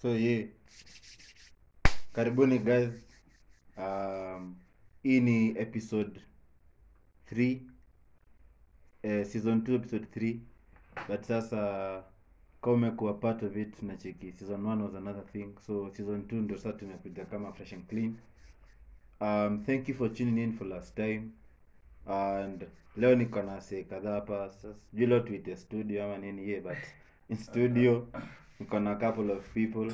So yeah, karibuni guys. Hii ni episode 3, season 2 episode 3. But sasa kama umekuwa part of it na cheki, season 1 was another thing, so season 2 ndio sasa tumekuja kama fresh and clean. Thank you for tuning in for last time. And leo niko na say kadhaa hapa. Sasa sijui leo tuite studio ama nini ye, but in studio niko na couple of people.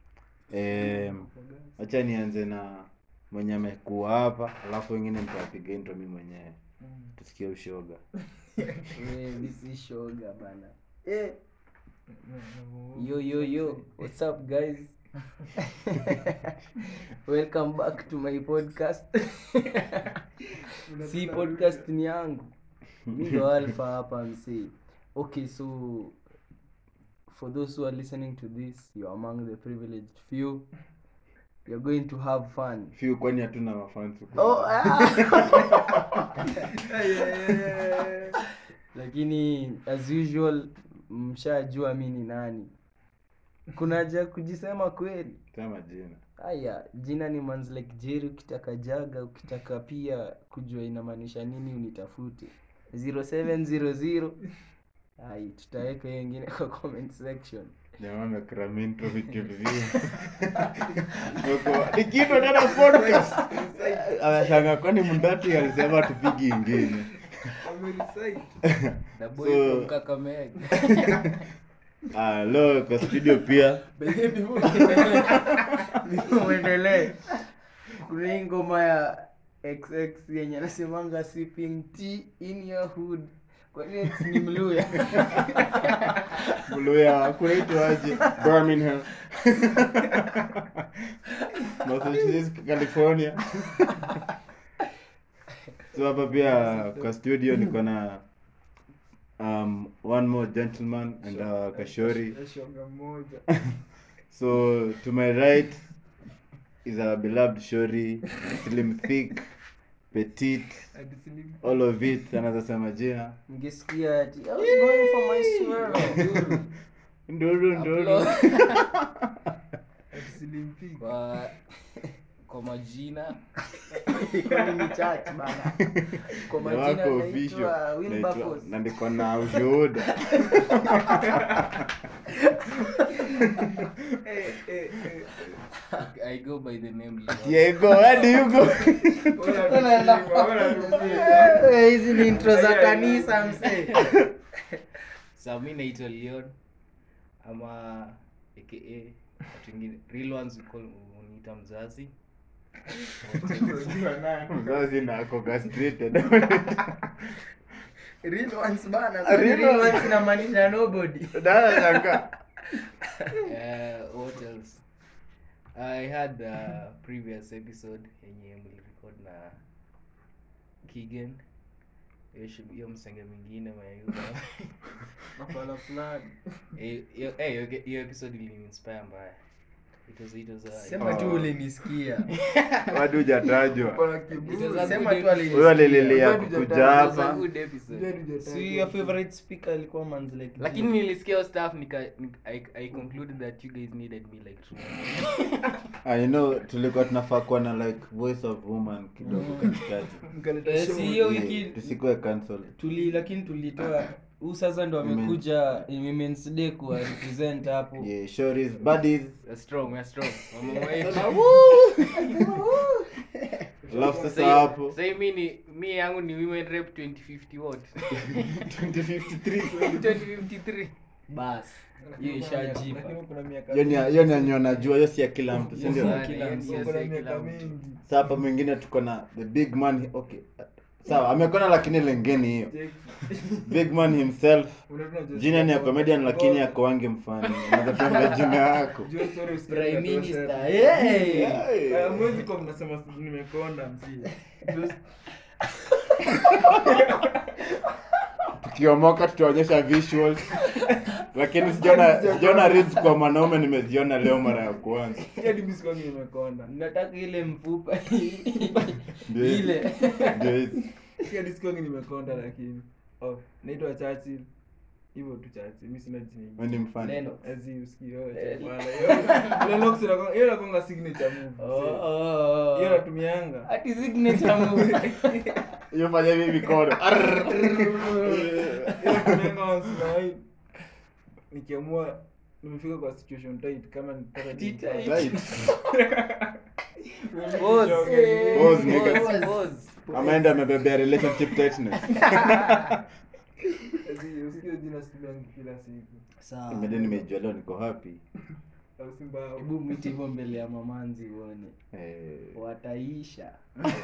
Acha nianze na mwenye amekuwa hapa, alafu wengine nitawapiga intro mimi mwenyewe. Tusikie ushoga. This is shoga bana. Yo, what's up guys? Welcome back to my podcast. Si podcast ni yangu. Mimi ndo Alpha hapa msee. Okay, so for those who are listening to this, you are among the privileged few. You're going to have fun. Few kwani hatuna mafans huko. Oh, Lakini as usual mshajua mimi ni nani. Kuna haja kujisema kweli. Sema jina. Aya, jina ni Man's Like Jerry. Ukitaka jaga, ukitaka pia kujua inamaanisha nini unitafute 0700. Ai, tutaweka hiyo nyingine kwa comment section. Jamaa amekramento vitu vizuri. Ni kitu tena podcast. Anashanga kwani mndati alisema tupigi ingine. The boy from Kakamega. Leo kwa studio pia. Muendelee. Kuna ngoma ya XX yenye anasemanga sipping tea in your hood. Kwa nini ni Mluya? Mluya kunaitwa aje? Birmingham. Massachusetts, California. So hapa pia kwa studio niko na one more gentleman and Kashori. So to my right is our beloved Shori, slim, thick, petite, all of it. Another sema jina. Ngesikia ati I was going for my swirl. Nduru. Slim thick. Kwa majina ni chat bana. Kwa majina naitwa Wilberforce. Na ndiko na ushuhuda. I go by the name Diego, where do you go? Hizi ni intro za kanisa msee. Sasa mimi naitwa Leon ama aka watu wengine real ones uniita mzazi. Mzazi na ako castrated. Real ones bana. Real ones inamaanisha nobody. Dada shanga. What else? I had a previous episode yenye mlirecord na Kigen. Hiyo msenge mwingine mayuga. Mapala fulani. Hiyo episode ili-inspire mbaya. It was sema tu ulinisikia. Wadu hujatajwa. Sema tu alisikia. Wewe alilelea kuja hapa. See your favorite speaker alikuwa Man's Like. Lakini nilisikia staff I concluded that you guys needed me like true. You know tulikuwa tunafaa kuwa na like voice of woman kidogo katikati. Si hiyo wiki tusikuwe cancel. Lakini tulitoa sasa ndo amekuja Women's Day ku represent hapo. Yeah, sure is buddies. We're strong. Mama wetu. Love sasa hapo. Sasa mimi yangu ni Women Rep 2050 what? 2053. Bas. Hiyo ishajipa. Hiyo ni anyona jua, hiyo si ya kila mtu, si ndio? Kila mtu. Sasa hapa mwingine tuko na the big man. Okay. Sawa, amekona lakini lengeni hiyo. Big man himself. Jina ni ya comedian lakini yako wange mfano. Unataka jina yako. Prime Minister. Mwezi kwa mnasema nimekonda msii. Tukiomoka tutaonyesha visuals. Lakini sijaona reels kwa mwanaume, nimeziona leo mara ya kwanza. Hadi mimi sikongi nimekonda. Nataka ile mfupa Ndio. ile. Ndio hizi. Hadi sikongi nimekonda lakini. Naitwa Churchill. hivyo tu chache. Mimi sina jina. Wewe ni mfano. Lennox. Azi usikio bwana. Lennox hiyo inakonga signature move. Hiyo natumianga. Ati signature move. Hiyo fanya hivi mikono. Natumianga once na hii. Nikiamua nimefika kwa situation tight kama nitaka Tight. Right. Pause, nigga. pause. Ameenda amebebea relationship tightness. Usikio jina sibangi kila siku. Sawa. Imede nimejua leo niko happy. Au Simba. Hebu mwite hivyo mbele ya mamanzi uone. Wataisha.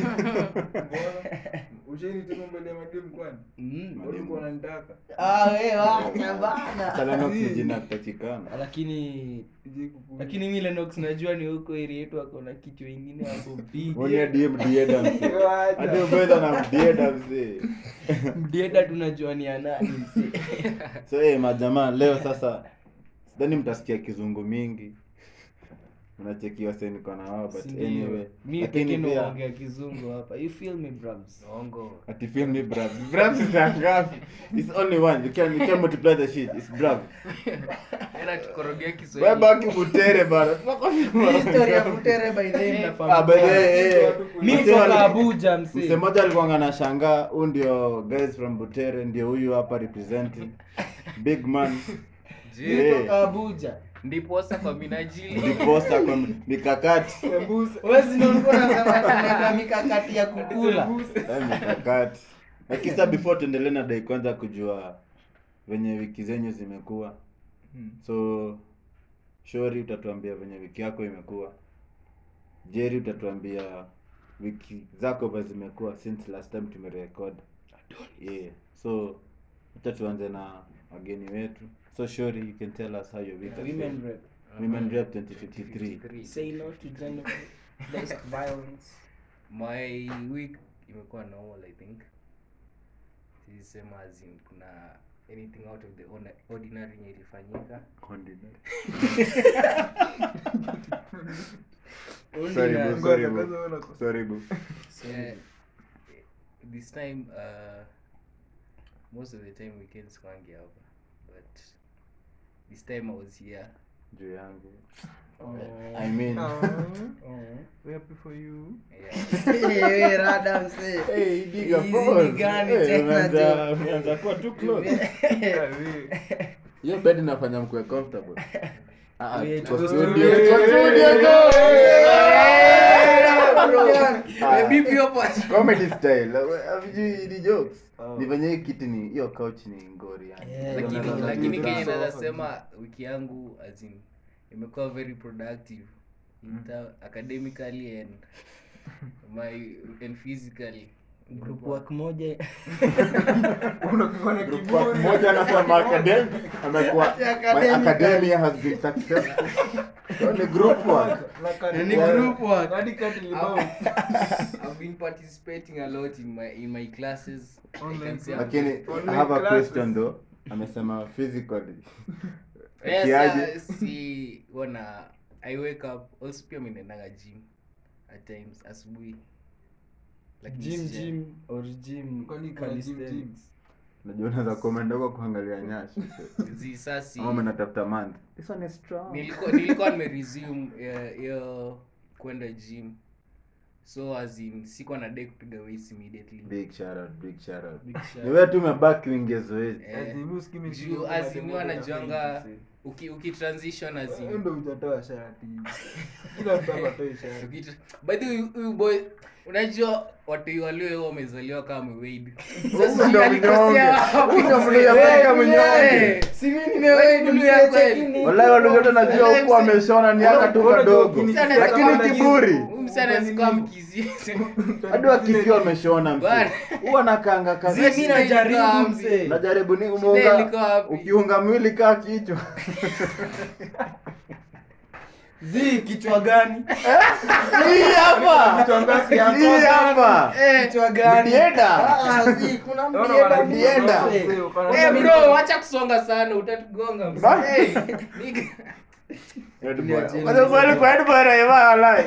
Usheni tena mbele ya madem kwani? Walikuwa wananitaka. Wewe wacha bana. Sana noksi jina kutakikana. Lakini mimi Lennox najua ni huko area yetu akona kichwa kingine hapo big. Woni DM Dieda mse. Hadi ubeza na Dieda mse. Dieda tunajua ni nani mse. So majamaa leo sasa sidhani mtasikia kizungu mingi. Unachekiwa sasa niko na wao but anyway. Mimi pekee naongea kizungu hapa. You feel me bros? Ongo. Ati feel me bruv. Bruv is ngapi? It's only one. You can multiply the shit. It's bruv. Ela tukorogea Wewe Kiswahili. baki Butere bana. History ya Butere by the way Ah by the way. mimi kutoka Abuja mse. Mse mmoja alikuwa anashangaa, huyu ndio guys from Butere ndio huyu hapa representing. Big man. Je, Kutoka Abuja. ndipo sasa kwa minajili. Ndiposa kwa mikakati. Wewe ndio ulikuwa unasema tunaweka mikakati ya kukula. Mikakati. Lakini sasa before tuendelee na dai kwanza kujua venye wiki zenyu zimekuwa. So Shori utatuambia venye wiki yako imekuwa. Jerry utatuambia wiki zako vazi zimekuwa since last time tumerecord. Yeah. So tuanze na wageni wetu. So Shori, you can tell us how your week has been. Women Rep 2053. Say no to gender-based violence. My week imekuwa normal I think. Sisema as in kuna anything out of the ordinary yenye ilifanyika. Sorry boo. This time most of the time weekends kwangi hapa, but this time I was here. Juu yangu. I mean, We happy for you. Yeah. Hey, rada mse. hey, diga Easy pause. ni gani tena tu? Umeanza kuwa too close. Hiyo bed inafanya mkue comfortable. Wait, Kwa go studio. studio. Kwa studio go. Bibi hapo. Comedy style. Havijui ni jokes. Ni venye hii kiti ni hiyo couch ni ngori yani. Lakini Kenya naweza sema wiki yangu as in imekuwa very productive academically and physically. Group work moja. Unakuwa na Group kiburi. work moja anasema academy amekuwa my academia has been successful. So ni group work. Ni group work. Hadi kati libao. I've been participating a lot in my classes. I can say Lakini I have a question though. Amesema physically. yes, see wana I wake up also pia mimi naenda gym at times asubuhi. Gym or gym Kwani kuna calisthenics. Najua unaweza comment huko kuangalia nyashi. Zisasi Mama natafuta month. This one is strong. nilikuwa nimeresume hiyo kwenda gym, so as in sikuwa na day kupiga weights immediately. Big shout out. Big shout. Ni wewe tu umebaki uingie zoezi. Juu as in wanajuanga ukitransition as in Ndio utatoa shati. Kila mtu anatoa shati. by the way huyu boy unajua watu walio wamezaliwa kama weighed. Sasa ndio mnyonge. Ndio mnyonge mnyonge. Si mimi nimewahi Kweli. Wallahi wale wote najua huko ameshona ni aka tu kadogo. Lakini kiburi. Msana sikuwa mkizi. Hadi wakisiwa ameshona mse. Huwa nakanga kazi. mimi najaribu mse. Najaribu ni Liko umeunga. wapi? Ukiunga mwili kaa kichwa. Kichwa gani? Hii hapa. Hii hapa. Kichwa gani? Dieda. Kuna Dieda. Bro, acha kusonga sana utatugonga mse. Nigga. Wale kwa head boy raia wala.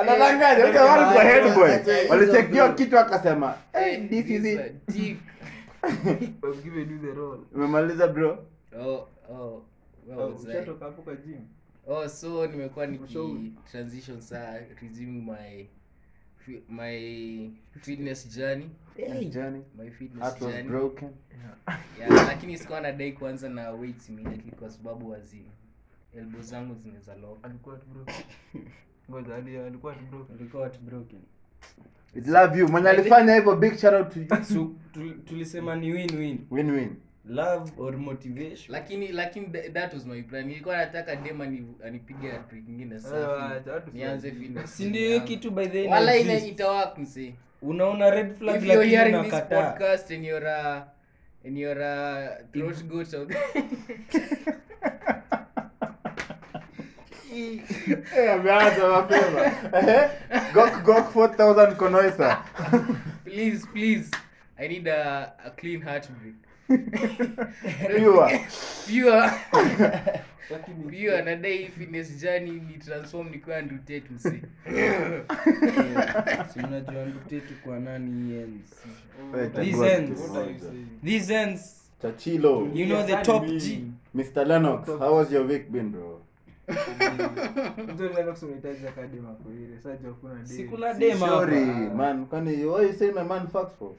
Analangaje? Wale kwa head boy. Walichekiwa kitu akasema, "Hey, this is it." Deep. I've given you the role. Umemaliza bro? Where was I? Ushatoka hapo kwa gym. So nimekuwa transition saa resuming my fitness journey. Journey. My fitness Heart was journey. broken. Yeah, lakini sikuwa nadai kuanza na weights immediately kwa sababu elbow zangu zinaweza lock. Alikuwa tu bro. Ngoja alikuwa tu bro. Ulikuwa broken. It love you. Mwenye alifanya hivyo, big shout out to you. So tulisema ni Win-win. love or motivation. Lakini that was my plan. Nilikuwa nataka dem anipige trick nyingine safi. Nianze fitness. Si ndio kitu by the end. Wala itawork mse. Unaona red flag If you're lakini hearing this unakataa. podcast and you're a throat goat out Ameanza mapema. Gok 4000 konoisa. please I need a clean heartbreak. Pure nadai fitness journey ni transform ni kwa Tate mse. Si unajua Tate kwa nani ends. These These ends. Chachilo. You know the top G. Mr. Lennox, how was your week been, bro? Ndio Lennox unahitaji akadema kwa ile. Sasa hakuna day. Sikuna dema. Sorry, man. Kwani why you say my man fucks for?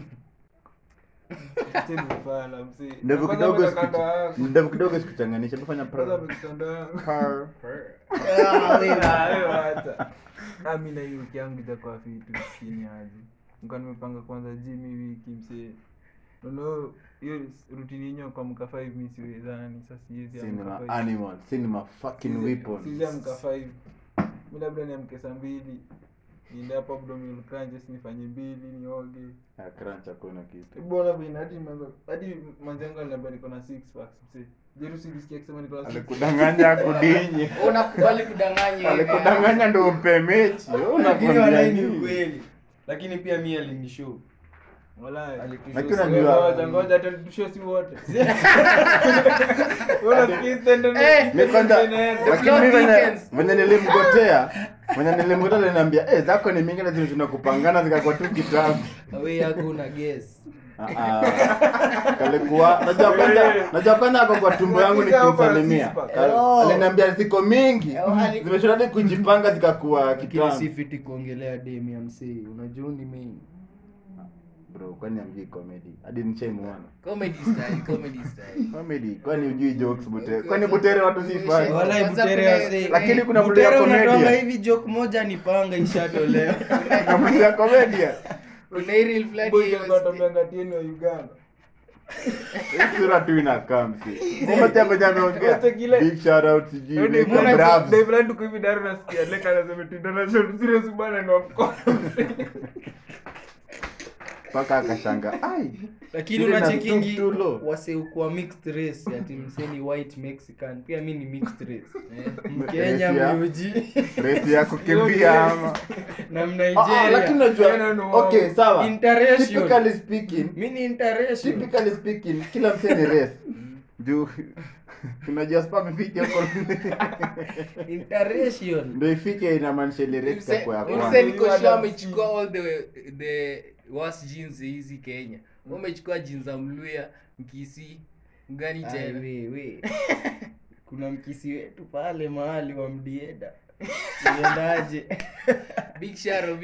Tena mfala msi. Ndevu kidogo sikuchanganisha. Tufanya Kwanza pro. mkitanda. Car. Wewe hata. Mimi na hiyo wiki yangu itakuwa fitu skini aje. Nilikuwa nimepanga kwanza gym hii wiki msi. No, hiyo routine yenyewe kwa mka 5 mimi siwezani. Sasa siwezi Cinema animal, cinema fucking weapon. Siwezi mka 5. Mimi labda niamke saa 2. Niende hapo abdominal crunches nifanye 2 nioge. Crunch hakuna kitu. Bwana bina hadi manzengo aliniambia niko na 6 packs msi. Jerusi nisikia akisema niko na 6. Alikudanganya kudinyi. Unakubali kudanganya. Alikudanganya ndio umpe mechi. Lakini wala ni ukweli. Lakini pia mimi alinishow. Walai. Lakini unajua ngoja tutushow si wote. Una skis ndio. Mimi kwanza lakini mimi mwenye nilimgotea aliniambia zako ni mingi na zile kupangana zikakuwa tu kitabu. Wewe yako una guess. Kalikuwa najua kwanza ako kwa tumbo yangu nikimsalimia. Aliniambia ziko mingi. Zimeshoda kujipanga zikakuwa kitabu. Kile sifiti kuongelea demi ya msee. Unajua ni mimi. Bro, kwani amjui comedy? Hadi nichaimuona. Comedy style. Comedy, kwani hujui jokes Butere? Kwani Butere watu sifanye? Wala Butere wase. Lakini kuna mtu ya comedy. comedy. Hivi joke moja nipanga ishatolewa. Kuna mtu ya comedy. Una real flat Boy wanatomanga tieni wa Uganda. Sura tu inakaa msi. Mmoja hapo ameongea. Big shout out to you. Dave Land tuko hivi daru nasikia leka anasema international serious bana ni wako. Paka akashanga. Lakini unachekingi wase kwa mixed race ati mseni white Mexican. Pia mimi ni mixed race. Mkenya mjuji. Race ya kukimbia ama na Nigeria. Lakini unajua okay sawa. Typically speaking, mimi ni interracial. Typically speaking, kila mseni race. Juu unajua spam ifike huko. Interracial. Ndio ifike inamaanisha ile race kwa ya kwanza. Mseni koshwa amechukua all the worst jeans hizi Kenya. Umechukua jeans za Mluya, Mkisi, mgani tena? We. Kuna Mkisi wetu pale mahali wa Mdieda. Niendaje? Big Sharo.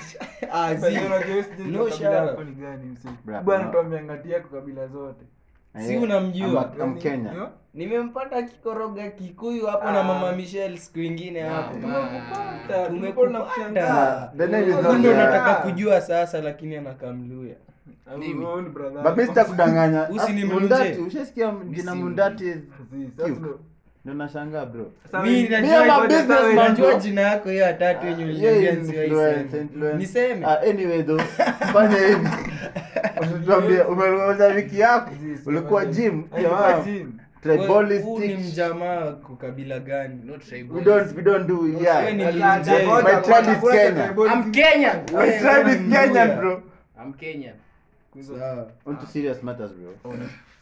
No Sharo. Ni gani msi? Bwana tuambia ngati yako kabila zote. Si unamjua? I'm Kenya. Nimempata kikoroga Kikuyu hapo na mama Michelle siku nyingine hapo. Tumekupata. The name is Ndio nataka kujua sasa lakini anakamluya. Babe sitakudanganya. Mundati, ushasikia jina Mundati? Ndio nashangaa bro. Mimi najua jina yako hiyo tatu yenye uliniambia nisiwaiseme. Niseme. Anyway though, fanya hivi. Usituambie umeanza wiki yako. Ulikuwa gym. Tribalist. Huu ni mjamaa kwa kabila gani? Not tribal. We don't do yeah. My tribe is Kenya. I'm Kenyan. My tribe is Kenyan bro. I'm Kenyan. Sawa. On to serious matters bro.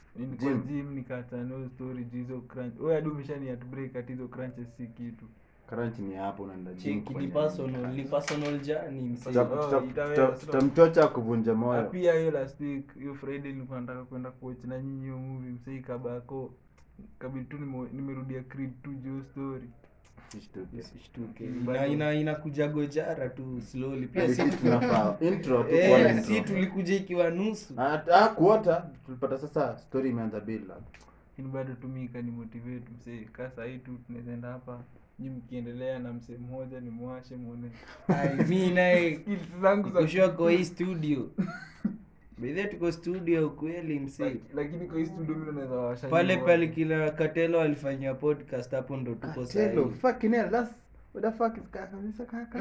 Gym nikata no story hizo crunch. Wewe hadi umeshani at break at hizo crunches si kitu. crunch ni hapo unaenda gym Cheki kufanya ni personal journey msee. tutamchocha kuvunja moyo. Na pia hiyo last week hiyo Friday nilikuwa nataka kwenda kuwatch na nyinyi hiyo movie msei kabako kabidi tu nimerudia Creed 2 jo story. Usishtuke. Inakuja gojara tu slowly. Pia Pia si tunafaa intro tu kwa intro. si tulikuja ikiwa nusu. Kuota tulipata sasa story imeanza bila. Ni bado tumika ni motivate msei kasa hii tu tunaenda hapa nyinyi mkiendelea na msee mmoja ni mwashe muone. Ai mimi naye Skills zangu za kushoa kwa hii studio. Bidhe tuko studio kweli msee. lakini kwa hii studio mimi naweza washa. Pale kila Katelo alifanyia podcast hapo ndo tuko sasa. Hello, fucking hell, that's what the fuck is kaka.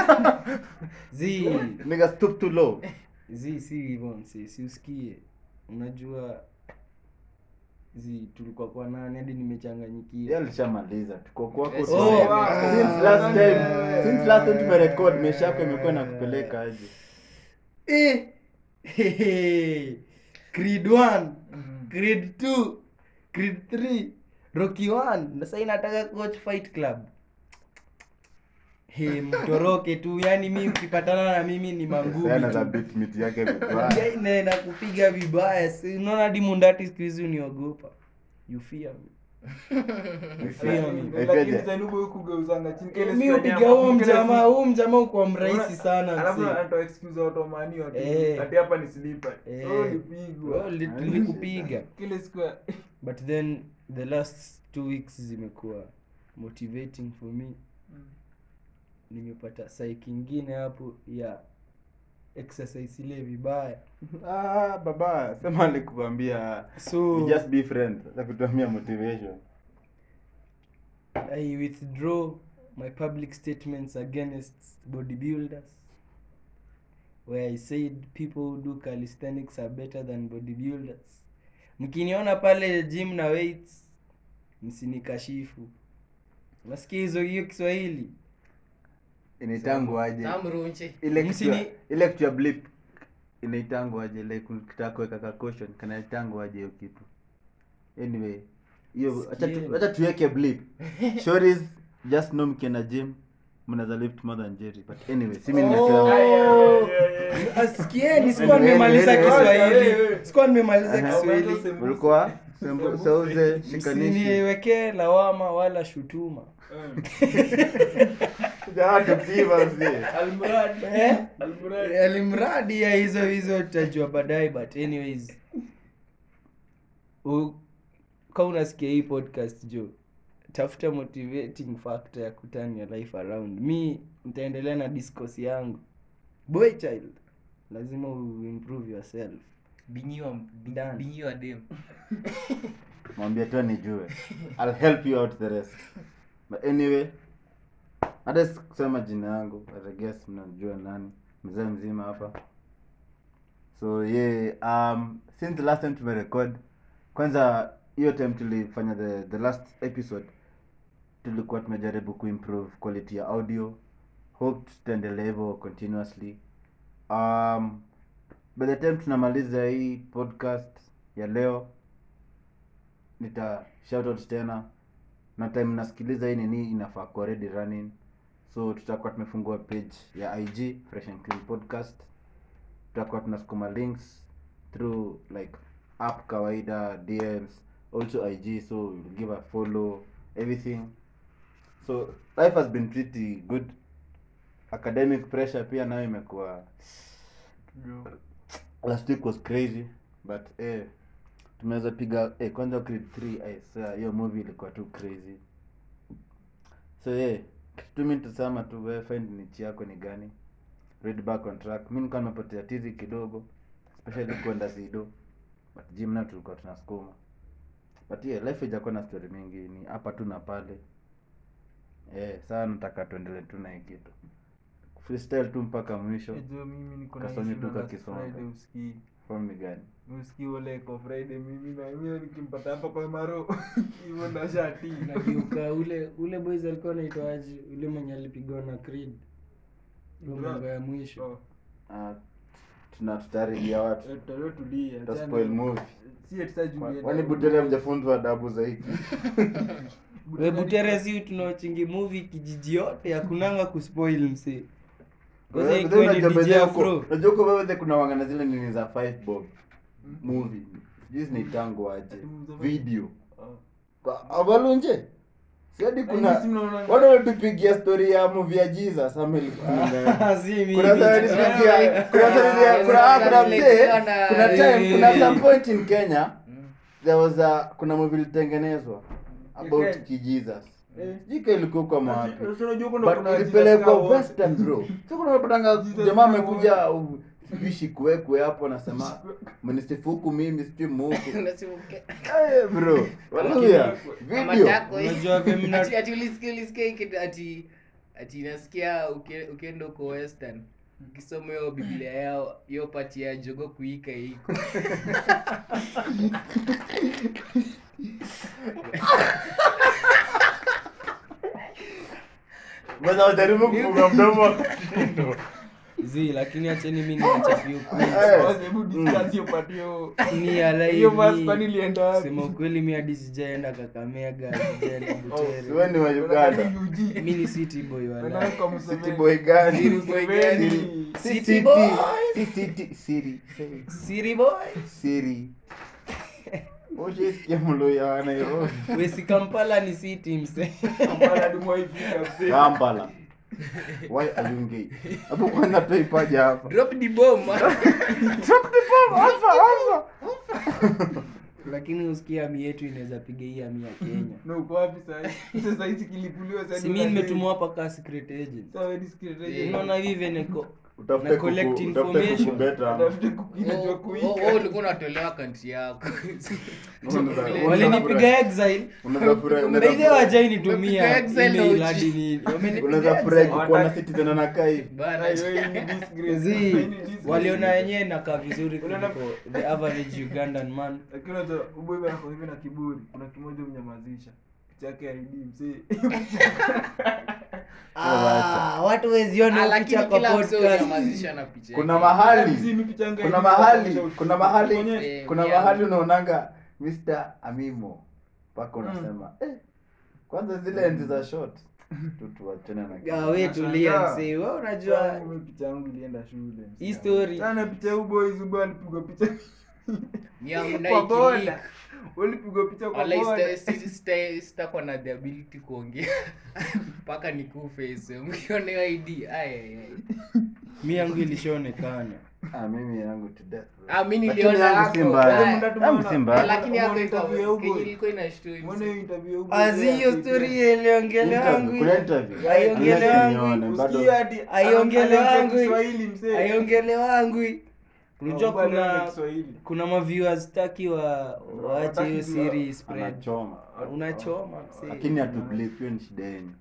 Zi Nigga stoop too low. si hivyo msee, si usikie. Unajua tulikuwa kwa nani hadi nimechanganyikia. Yeye alishamaliza. Tuko kwako. Oh, Since last time tumerecord meshako imekuwa na kupeleka aje. Creed 1, Creed 2, Creed 3, Rocky 1. Na sasa inataka coach Fight Club. Mtoroke tu, yani mimi ukipatana na mimi ni mangumi. Sana za beat meet yake vibaya. Yeye na kupiga vibaya. Si unaona hadi Mundati siku hizi uniogopa. You fear me. Lakini Zanubu huko geuzanga chini kile Mimi upiga huo mjamaa uko mrahisi sana alafu msee. anatoa excuse automani watu ati hapa ni sleeper. Nipigwa. Nilikupiga. Kile siku But then the last 2 weeks zimekuwa motivating for me. Nimepata psyche nyingine hapo ya exercise ile vibaya. Baba, sema alikuambia So just be friends. Sasa kutumia motivation. I withdraw my public statements against bodybuilders, where I said people who do calisthenics are better than bodybuilders. Mkiniona pale gym na weights, msinikashifu. Nasikia hiyo Kiswahili. Inaitangwa aje? Tamrunche. Ile kitu ya blip inaitangwa aje? Like ukitaka kuweka caution kana itangwa aje hiyo kitu? Anyway, hiyo acha tuweke blip. Stories just know mkienda gym mnaweza lift more than Jerry, but anyway simi nimesema Asikieni sikuwa nimemaliza Kiswahili. ulikuwa sauze shikanishi Usiniwekee lawama wala shutuma. Alimradi ya hizo tutajua baadaye, but anyways kama unasikia hii podcast jo, tafuta motivating factor ya kuturn your life around. Mi nitaendelea na discourse yangu. Boy child, lazima improve yourself. Binyiwa dem. mwambie tu nijue, I'll help you out the rest. But anyway, hata kusema jina yangu, I guess mnajua nani mzee mzima hapa. So since the last time tumerecord, kwanza hiyo time tulifanya the last episode, tulikuwa tumejaribu kuimprove quality ya audio. Hope tutaendelea hivyo continuously. By the time tunamaliza hii podcast ya leo, nita shout out tena, na time nasikiliza hii nini inafaa kuwa already running. So tutakuwa tumefungua page ya IG Fresh and Clean Podcast. Tutakuwa tunasukuma links through like app kawaida, DMs, also IG, so we'll give a follow, everything. So life has been pretty good. Academic pressure pia nayo imekuwa, last week was crazy, but tumeweza piga kwanza Creed 3. Hiyo movie ilikuwa too crazy. So kitu mimi nitasema tu, wewe find niche yako ni gani, read back on track. Mimi nilikuwa nimepotea tizi kidogo, especially kwenda Zido, but gym na tulikuwa tunasukuma. But life haijakuwa na story mingi, ni hapa tu na pale. Sasa nataka tuendelee tu na hii kitu freestyle tu mpaka mwisho. Mimi niko na Kasonye tu Friday kakisonga. usikii. Form ni gani? Usikii wale kwa Friday mimi nikimpata hapa kwa Maro hivyo ndo shati. Nakiuka ule boys alikuwa anaitwaje, ule mwenye alipigwa na Creed. Mambo ya mwisho. Tutarejea watu. Tulia. Ta spoil movie. Si etajulia. Wani budere mjafunzwa adabu zaidi. we Butere si tunawachingi movie kijiji yote hakunanga kuspoil msee. Kwanza iko ni DJ Afro. Unajua kwa wewe kuna wangana zile nini za 5 bob movie. Hizi ni tango aje. Video. Kwa abalunje. Siadi kuna wale watupigia story ya movie ya Jesus Samuel. Si mimi. Kuna time kuna some point in Kenya there was kuna movie ilitengenezwa about Jesus. Jika ilikuwa kwa mapi. But ilipelekwa Western bro. Sio kuna unapatanga jamaa amekuja vishi kuwekwe hapo anasema mnisifu huku mimi sijui Mungu. Bro. Haleluya. Video. Unajua vile ati ulisikia ati nasikia ukienda uko Western ukisoma hiyo Biblia yao hiyo pati ya jogo kuika iko. Mbona unajaribu kufunga mdomo? lakini acheni mimi niachapi huko. Hebu discuss hiyo part hiyo. Ni alai. Hiyo basi kwani ilienda wapi? Sema kweli mimi hadi sijaenda Kakamega, sijaenda Butere. Wewe ni wa Uganda. Mimi ni city boy wala. City boy gani? City boy. City boy. Siri. Oje sikia mloya wa Nairobi. Wewe si Kampala ni city mse. Kampala ndio ifika mse. Kampala. Why are you gay? Hapo kwanza tuipaja hapa. Drop the bomb. Hapa. Lakini usikia ami yetu inaweza piga hii ami ya Kenya. Na uko wapi sasa? Sasa hizi kilipuliwa sasa. Si mimi nimetumwa hapa ka secret agent. Sawa ni secret agent. Unaona hivi neko Utafute collect information. Utafute kukinajua kuika. Wewe ulikuwa unatolewa country yako. Walinipiga exile. Unaweza wajai nitumia email hadi nini. Unaweza furahi kuona citizen anakaa hivi. Bana Wewe ni disgrace. Waliona yenyewe nakaa vizuri kuliko the average Ugandan man. Lakini unajua uboy bana kwa hivi na kiburi. Kuna kimoja mnyamazisha. Picha yake ya ID msee. Watu weziona picha kwa podcast. Kuna mahali unaonanga Mr. Amimo paka unasema kwanza zile enzi za short tuachane na wewe tulia msee. Wewe unajua picha yangu ilienda shule. Hii story. Sana picha boys alipigwa picha. Ni yangu na ikili. Walipigwa picha kwa boda. Sitakuwa na the ability kuongea mpaka nikufe hizo. Mkiona ID mimi yangu ilishaonekana. Mimi yangu to death. Mimi niliona hapo. Simba. Lakini hapo ilikuwa ina story. Mbona hiyo interview huko? Hiyo story iliongelewa yangu. Kuna interview. Aiongelewa yangu. Usikie hadi Aiongelewa yangu. Kiswahili msee. Aiongelewa yangu. Unajua kuna maviewers taki waache hiyo series spread. Unachoma msee. Lakini hatublip ni shida yenu.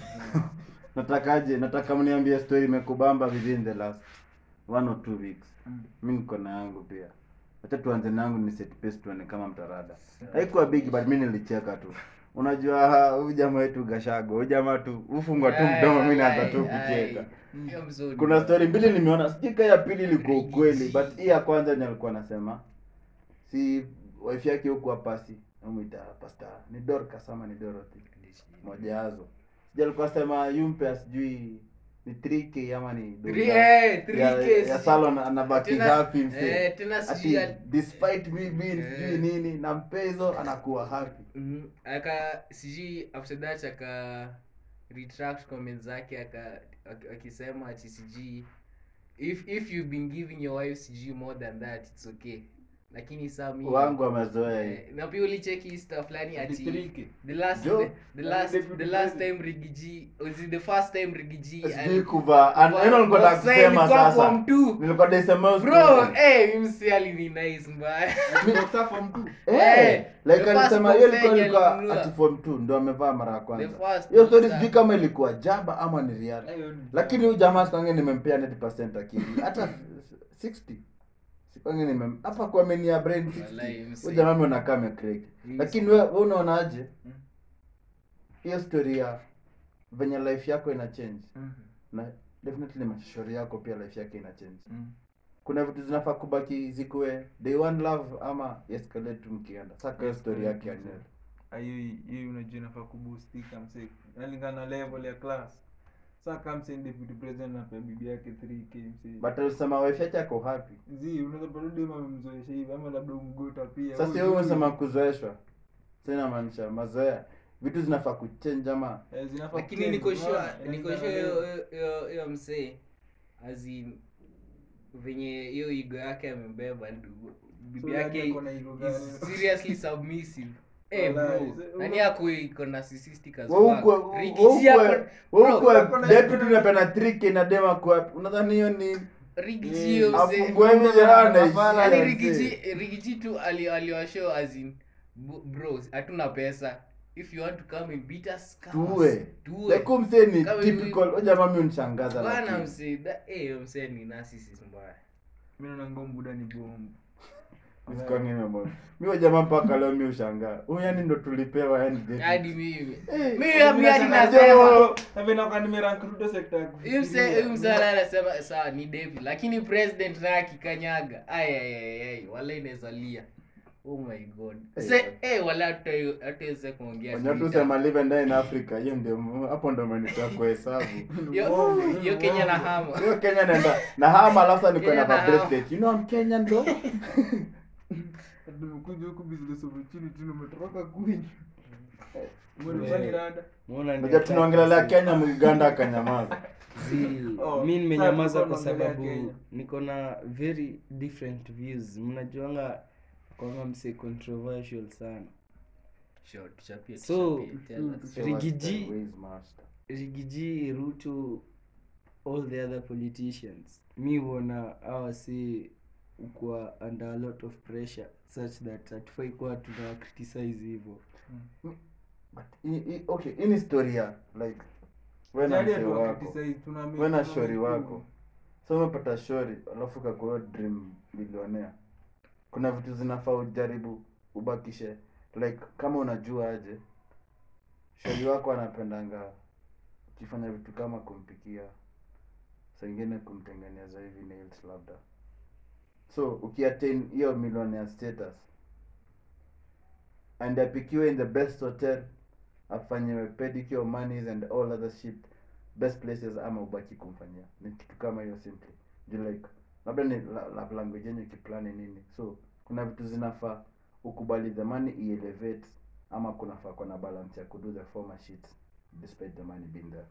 Nataka mniambie story imekubamba within the last 1 or 2 weeks. Mimi niko na yangu pia. Acha tuanze nangu ni set pace tuone kama mtarada. Haikuwa big but mimi nilicheka tu. Unajua huyu jamaa wetu Gashago, huyu jamaa tu ufungwa tu mdomo mimi naanza tu kucheka. Kuna story mbili nimeona, sijika ya pili ilikuwa ukweli but hii ya kwanza ni alikuwa anasema si wife yake huko hapasi, amuita pastor. Ni Dorcas ama ni Dorothy. Moja yazo. Sija alikuwa sema yumpe asijui ni 3k ama ni 3k ya salon anabaki happy mse. Tena sijui despite me being sijui nini na mpezo anakuwa happy. Aka sijui after that aka retract comments zake akisema ati sijui if you've been giving your wife sijui more than that it's okay. Lakini Sami wangu amezoea hii. Na pia ulicheki stuff fulani ati the last time Rigiji was it the first time Rigiji alikuwa nilikuwa kusema sasa nilikuwa nasema bro mimi si alini nice mbaya nilikuwa form 2 like alisema yeye alikuwa ati form 2 ndo amevaa mara ya kwanza. Hiyo story sijui kama ilikuwa jaba ama ni real. Lakini huyu jamaa sikange nimempea 90% akili hata 60 Pengine hapa kwa meni ya brain 60. Wewe jamaa unakaa mcrack. Lakini wewe unaonaje? Hiyo story ya venye life yako ina change. Na definitely mashauri yako pia life yake ina change. Kuna vitu zinafaa kubaki zikuwe day one love ama escalate mkienda. Sasa hiyo story yake ya hiyo unajua inafaa kuboostika mse nalingana na level ya class. Sasa kama mse deputy president anapea bibi yake 3k mse But alisema wife yake ako happy. unaweza bado dema amemzoesha hivi ama labda umgota pia. Sasa wewe unasema kuzoeshwa. Sasa inamaanisha mazoea. Vitu zinafaa kuchange ama zinafaa Lakini kuchange, niko unaona? sure hiyo msee as in venye hiyo ego yake amebeba bibi So, yake yake ako na ego gani? is seriously submissive. Wallahi, Bro, so- nani yako iko narcissistic as wewe fuck. Rigiji hapo- wewe bro, kwa deputy unapenda 3k na dema kwa unadhani hiyo ni Rigiji hiyo msee. afungue hivi yana Yaani Rigiji tu aliwashow as in bro, hatuna pesa. If you want to come and beat us, come tuwe. tuwe. Like umse ni Kama typical. Oja mami unishangaza Bwana lakini. msee, msee ni narcissist mbaya. Mimi naona ngoma buda ni bomba. Usikange mbona. Mimi jamaa mpaka leo mimi ushangaa. Huyu yani ndo tulipewa yani deputy. Hadi mimi. Eh, Mimi hadi nasema Hivi na kwa nimerank Ruto sector ya kufikiria. huyu msee anasema sawa ni David lakini president naye akikanyaga. Ai wala inaweza lia. Oh my god. Wala hata kuongea. Wanyatu sema live and die in Africa. Hiyo ndio hapo ndo umenitoa kwa hesabu. Yo Kenya na hama. Hiyo Kenya naenda na hama alafu niko Kenya na na hama. birthday. You know I'm Kenyan bro. Tumekuja huku business opportunity umetoroka kwenyu. Mbona rada? Muona Unajua tunaongelea Kenya Muganda akanyamaza. Oh, mi nimenyamaza sasa kwa tunaongelea sababu Kenya. niko na very different views. Mnajuanga kwamba mse controversial sana. Sure, tuchapie. So, Tell us. Rigiji- Ways master. Rigiji, Ruto, all the other politicians, mi huona hawa si ukuwa under a lot of pressure such that hatufai kuwa tuna criticize hivyo. But okay, in historia like when Yaani I'm hatuwa wako. criticize, tuname- When tuname- shori wako. So umepata shori alafu kakuwa dream billionaire. Kuna vitu zinafaa ujaribu ubakishe. Like kama unajua aje shori wako anapendanga ukifanya vitu kama kumpikia. Saa ingine kumtengeneza hivi nails labda. So ukiattain hiyo millionaire status and apikiwe in the best hotel, afanyiwe pedicure, manis and all other shit, best places, ama ubaki kumfanyia ni kitu kama hiyo simply juu like labda ni love language yenye kiplani nini. So kuna vitu zinafaa ukubali the money elevate, ama kunafaa kwa na balance ya kudo the former shit despite the money being there.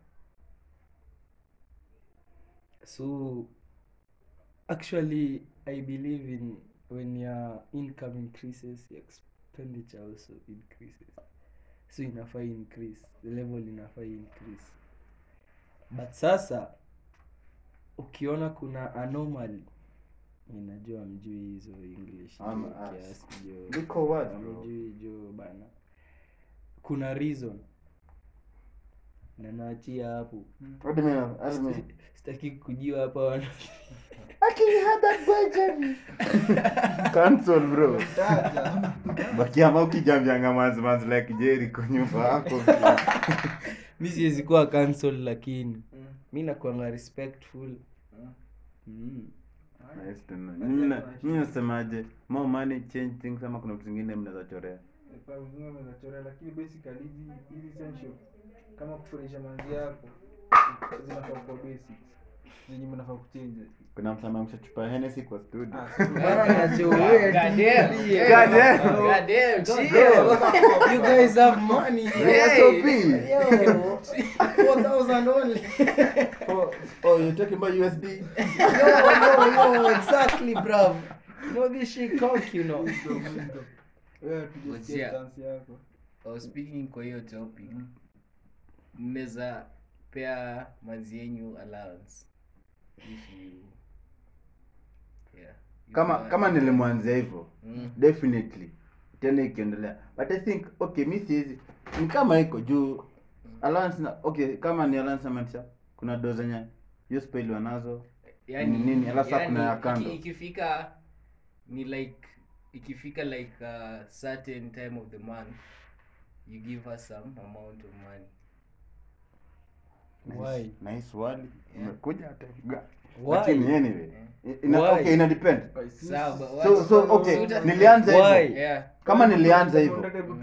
So actually I believe in when your income increases, your expenditure also increases. So inafaa increase, the level inafaa increase. But sasa ukiona kuna anomaly, ninajua mjui hizo English kiasi jo. Liko what bro? Mjui jo bana. Kuna reason. Na naachia hapo. What do you mean? Sitaki kujua hapa wana. Actually had that boy Jerry. Cancel bro. Taja. Bakia mauki jambianga manzi like Jerry kwa nyumba yako. Mimi siwezi kuwa cancel lakini mimi nakuanga respectful. Nice to know. Mimi nasemaje? More money change things, ama kuna vitu vingine mnaweza chorea. Kwa mzungu mnachorea lakini basically hizi essential kama kufurahisha manzi yako zinafaa kwa basics. Zenye mnafaa kuchange. Kuna msama mshachupa Hennessy kwa studio. Bana jo God wewe. damn. God damn, chill. You guys have money. Yeah. SOP. Yo. 4,000 only. Oh, you're talking about USD? Yo, exactly, bro. You know this shit cock, you know. Wewe tujisikie Ngojea. stance yako. Speaking kwa hiyo topic, mnaweza pea manzi yenyu allowance if you if Kama nilimwanzia hivyo. Mm. Definitely. Tena ikiendelea. But I think okay, mimi siwezi ni kama iko juu allowance na okay, kama ni allowance manisha kuna doza zenye hiyo spell wanazo. Nini, alafu kuna ya kando. ikifika ni like ikifika like a certain time of the month you give her some amount of money. Why? Nice wali. Yeah. Umekuja hata lakini Why? anyway Why? okay ina depend. Sawa, but So what- so okay, Suta- nilianza Why? hivyo. Yeah. Kama nilianza hivyo.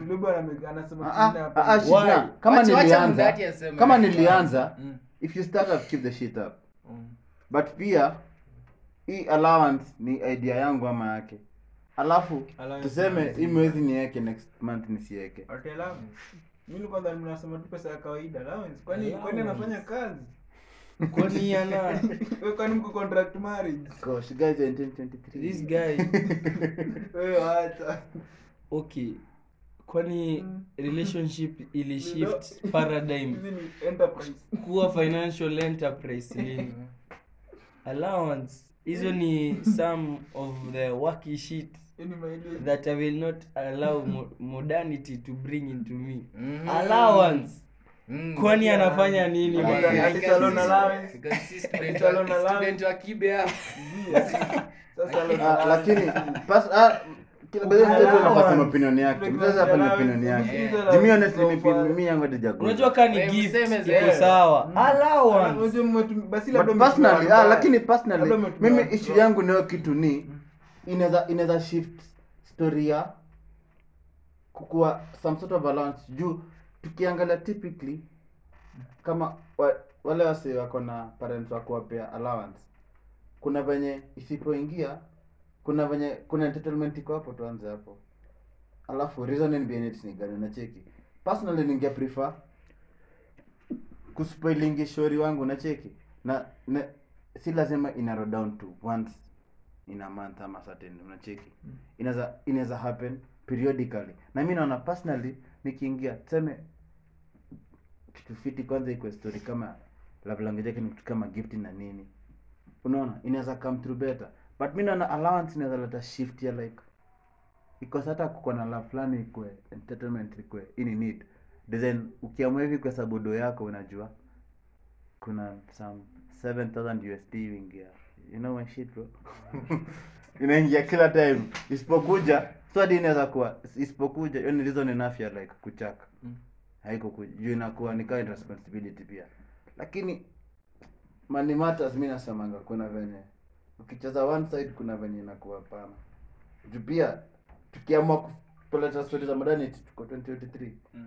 Shida. Kama Wacha nilianza, Mundati aseme. kama nilianza, if you start up, keep the shit up. But pia hii allowance ni idea yangu ama yake. Alafu Allowance tuseme ni hii mwezi niweke, next month nisiweke. Mimi kwanza mnasema tu pesa ya kawaida allowance. Kwani Allowance. anafanya kazi? Kwani ana Wewe kwani mko contract marriage? Gosh, guys, in 2023. this guy Wewe acha. okay. Kwani relationship ili shift paradigm Hizi ni enterprise. kuwa financial enterprise lini? Allowance hizo ni some of the wacky shit Yaani maili. that I will not allow modernity to bring into me. Mhm. Allowance kwani anafanya nini Yeah, bwana? yeah. Ati salon allowance. Because si student Salon wa- allowance. student wa kibe hapa. Sasa Lakini kila baadhi ya mtu anapata opinion yake. Mtu anapata opinion yake. Jimmy honestly mimi yangu hadijago. Unajua kani Wewe gift mseme iko zaidi. sawa. Allowance. basi But labda personally, umetumia lakini vibaya. personally Labda umetumia mimi vibaya. issue yangu nayo kitu ni inaweza shift story ya kukua some sort of balance juu tukiangalia typically kama wale wase wako na parents wa kuwapea allowance, kuna venye isipoingia, kuna venye kuna entitlement iko hapo. Tuanze hapo, alafu reason behind it ni gani? Nacheki personally ninge prefer kuspoilingi shori wangu, nacheki na si lazima ina down to once in a month ama certain, unacheki inaweza happen periodically. Na mimi naona personally nikiingia tuseme kitu fiti, kwanza iko story kama love language yake ni kitu kama gift na nini, unaona inaweza come through better. But mimi naona allowance inaweza leta shift ya like because hata kuko na love fulani iko entertainment iko ini need design. Ukiamua hivi kwa sababu do yako unajua kuna some 7000 USD ingia, you know my shit bro. Inaingia kila time isipokuja, so hadi inaweza kuwa isipokuja, hiyo ni reason enough ya like kuchaka haiko kuja, inakuwa ni kind responsibility pia. Lakini money matters, mimi nasemanga kuna venye ukicheza one side kuna venye inakuwa pana juu. Pia tukiamua kupeleka stories za modernity tuko 2023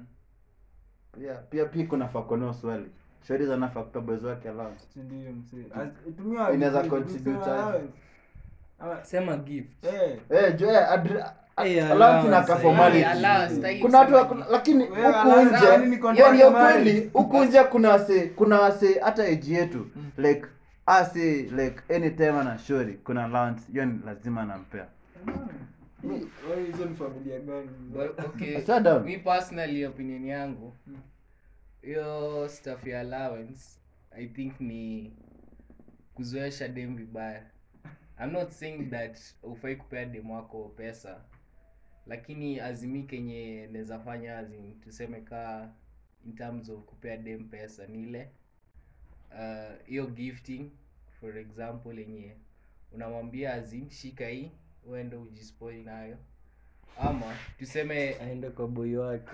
pia kuna fakono swali stories anafa kwa boys wake allowance Ndio msee. Tumia inaweza contribute Sema gift. juu allowance allowance, na ka formality. allowance, Kuna watu kusema lakini Wewe huku allowance, nje yaani ni contract yani marriage. kweli huku nje kuna wase hata age yetu like like anytime ana shori kuna allowance, yani lazima anampea. Wewe hizo ni familia gani? But okay, Sit down. me personally opinion yangu hiyo stuff ya allowance I think ni kuzoesha dem vibaya. I'm not saying that ufai kupea dem wako pesa, lakini azimi kenye naweza fanya azim tuseme ka in terms of kupea dem pesa ni ile hiyo gifting for example yenye unamwambia azim shika hii uende ujispoil nayo, ama tuseme Aende kwa boy wake.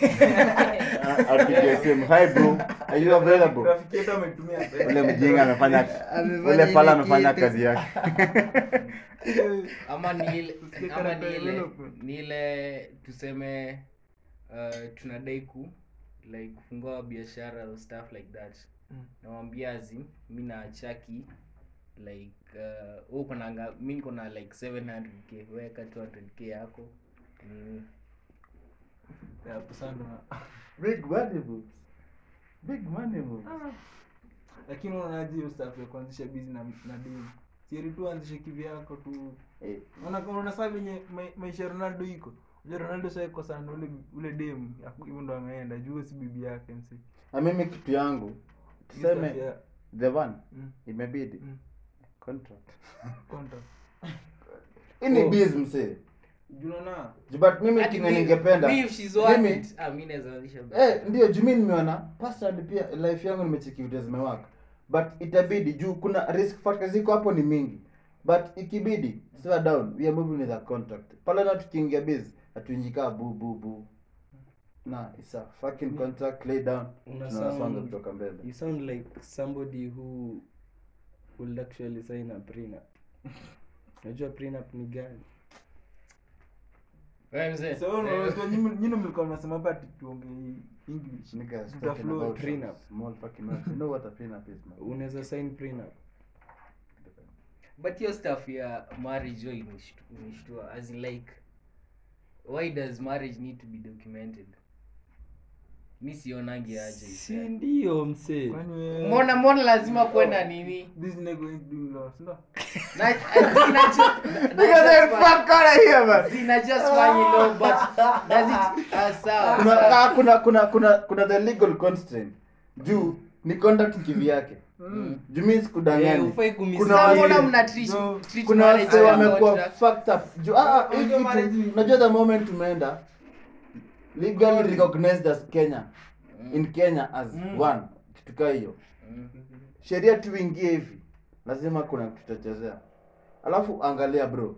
Apigie simu, hi bro, are you available? Rafiki yetu ametumia pesa. Ule mjinga amefanya Amefanya ule pala ile amefanya kitu. kazi yake. ama ni ile Usikie ama character development. ni ile tuseme tunadai ku like kufungua biashara or stuff like that. Namwambia azim mimi na chaki like uko na mimi niko na like 700k, weka 200k yako. Hapo sana. Big money bro. Big money bro. Lakini unaonaje hiyo stuff ya kuanzisha business na demu? Siri tu anzishe kivyako tu. Unaona sasa venye maisha ya Ronaldo iko. Unajua Ronaldo sasa iko sana ule demu. Hivyo ndo ameenda. Juu si bibi yake msee. Na mimi kitu yangu tuseme the one imebidi contract. Ini biz msee. Unaona? But mimi kinga ningependa. If she's worth Mimi- it, mimi naweza anzisha. Ndio juu mimi nimeona personally pia life yangu nimecheki vitu zimewaka. But itabidi juu kuna risk factors ziko hapo ni mingi. But ikibidi slow down, we are moving with a contract. Pala na tukiingia biz atuinjika bu. Na it's a fucking contract, lay down. Una Tunasonga sound- kutoka mbele. You sound like somebody who will actually sign a prenup. Unajua prenup ni gani? Wewe mzee. So nyinyi mlikuwa mnasema hapa tuongee English. Niggas Tuta talking flow about prenup. small fucking matter. You know what a prenup is, man? Unaweza sign prenup. But your stuff ya marriage inishtua as in like why does marriage need to be documented? Mi sionangi aje. Si ndio msee. Kwani wewe Mbona lazima kwenda nini? this nigga going to do laws, no? Zina just funny low, but does it sawa. Kuna the legal constraint. Juu ni conduct kivyake. Juu mimi sikudanganya. Ufai Kuna kumisa. Mbona wasi- mna treat kuna marriage wase kama wamekuwa contract? fucked up. Juu Unajua marriage- unajua the moment tumeenda legally recognized as Kenya. In Kenya as one. Kitu kaa hiyo. Sheria tuingie hivi. Lazima kuna kitu tutachezea. Alafu angalia bro.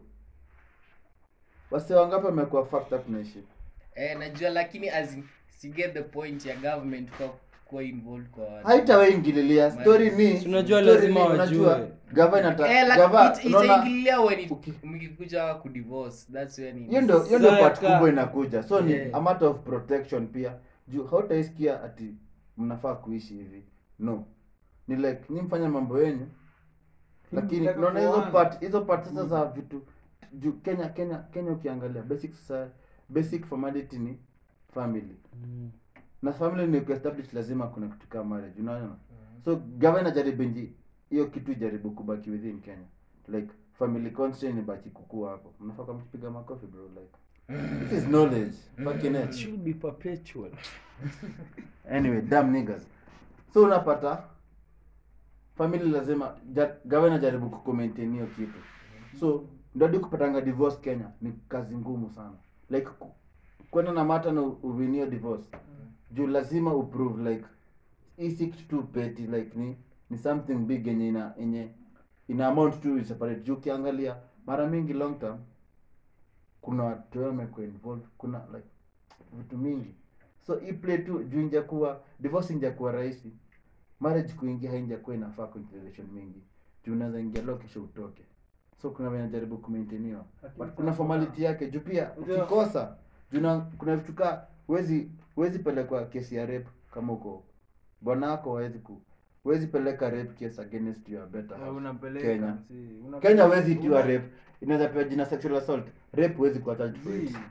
Wase wangapi wamekuwa fucked up na shit. Najua lakini as in, si get the point ya government kwa involved kwa Haitawaingililia story ni Unajua story lazima ni, unajua, wajue. governor itaingilia when Okay. mkikuja ku divorce, that's when it hiyo ndio Sasa part ka- kubwa inakuja, so ni Yeah. a matter of protection pia juu hautaisikia ati mnafaa kuishi hivi, no, ni like ni mfanya mambo yenu, lakini Mtaka unaona kuoana. hizo part sasa za vitu juu Kenya ukiangalia basic formality ni family, na family ni kuestablish, lazima kuna kitu kama marriage, unaona. So governor jaribu hiyo kitu jaribu kubaki within Kenya, like family constraint ni baki kukua hapo. Mnafaa kama kupiga makofi bro, like this is knowledge fucking It it. should be perpetual. Anyway, damn niggas. So unapata family lazima governor jaribu kumaintain hiyo kitu. So ndio hadi kupatanga divorce Kenya ni kazi ngumu sana, like kwenda na mata na uvinio divorce juu lazima uprove like E6 to petty, like ni something big yenye ina amount to separate. Juu ukiangalia mara mingi long term kuna watu wamekuwa involved, kuna like vitu mingi, so hii play tu juu injakuwa divorce injakuwa rahisi, marriage kuingia hainjakuwa inafaa consideration mingi juu unaweza ingia leo kisha utoke, so kuna wenye jaribu kumaintainiwa, but kuna formality yake juu pia ukikosa juu kuna vitu kaa huwezi pelekwa kesi ya rape kama uko bwana wako, huwezi peleka rape case against your better half. Unapeleka Kenya. msi, Kenya huwezi itiwa rape, inaweza pewa jina sexual assault, rape huwezi kuwa charged for it.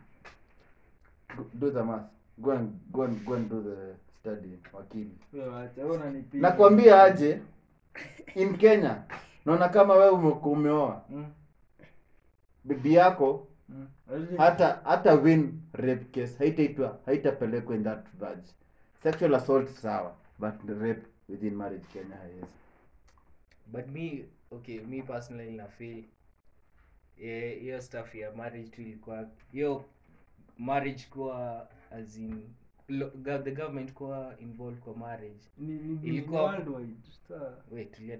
Do the math, go and do the study, wakili. Wewe acha wewe unanipiga. Nakwambia aje in Kenya, naona kama wewe umeoa bibi yako hata win rape case haitapelekwa in that verge. Sexual assault sawa, but rape within marriage Kenya haiwezi. But me personally na feel hiyo stuff ya marriage tu ilikuwa hiyo marriage kwa as in the government kwa involved kwa marriage ilikuwa worldwide. wait tulia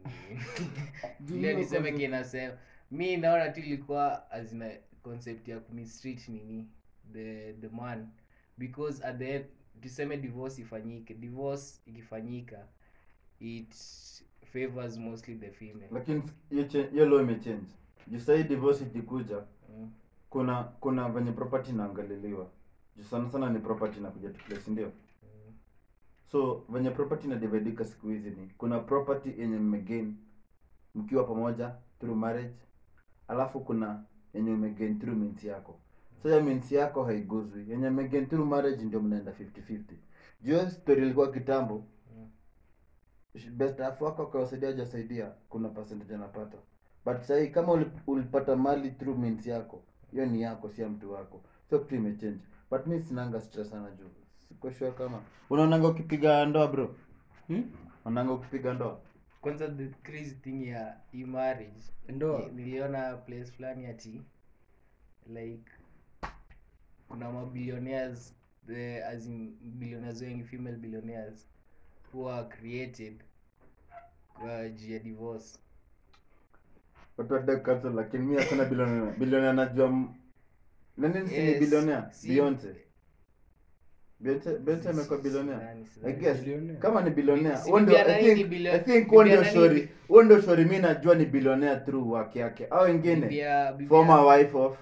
niseme kinasema mi naona tu ilikuwa as in a concept ya kumistreat nini the man, because at the end tuseme divorce ikifanyika it favors mostly the female, Lakini hiyo law imechange. Juu sasa divorce ikikuja kuna venye property inaangaliliwa. Juu sana ni property inakuja to place, ndio. So venye property inadividika siku hizi ni kuna property yenye mmegain mkiwa pamoja through marriage, alafu kuna yenye mmegain through means yako. So ya means yako haiguzwi, yenye mmegain through marriage ndio mnaenda 50-50. Juu story ilikuwa kitambo, best half wako hajasaidia, kuna percentage anapata. But sasa kama ulipata mali through means yako, hiyo ni yako, si ya mtu wako. So kitu imechange. But mimi sinanga stress sana juu. Siko sure kama unaonanga ukipiga ndoa bro. Unaonanga ukipiga ndoa. kwanza the crazy thing ya marriage Ndoa. niliona place fulani ati like kuna mabillionaires as in billionaires wengi, female billionaires who are created kwa juu ya divorce. Watu wadai cancel, lakini mimi hakuna billionaire najua nani ni Yes, billionaire? si- Beyonce. Beyonce amekuwa billionaire. Sidhani, I sidhani. guess Billionaire. kama ni billionaire, Si huo ndio bibi I nani think ni I think huo bibi ndio nani story. ni- Huo ndio story mimi najua ni billionaire through work yake. Au wengine former wife of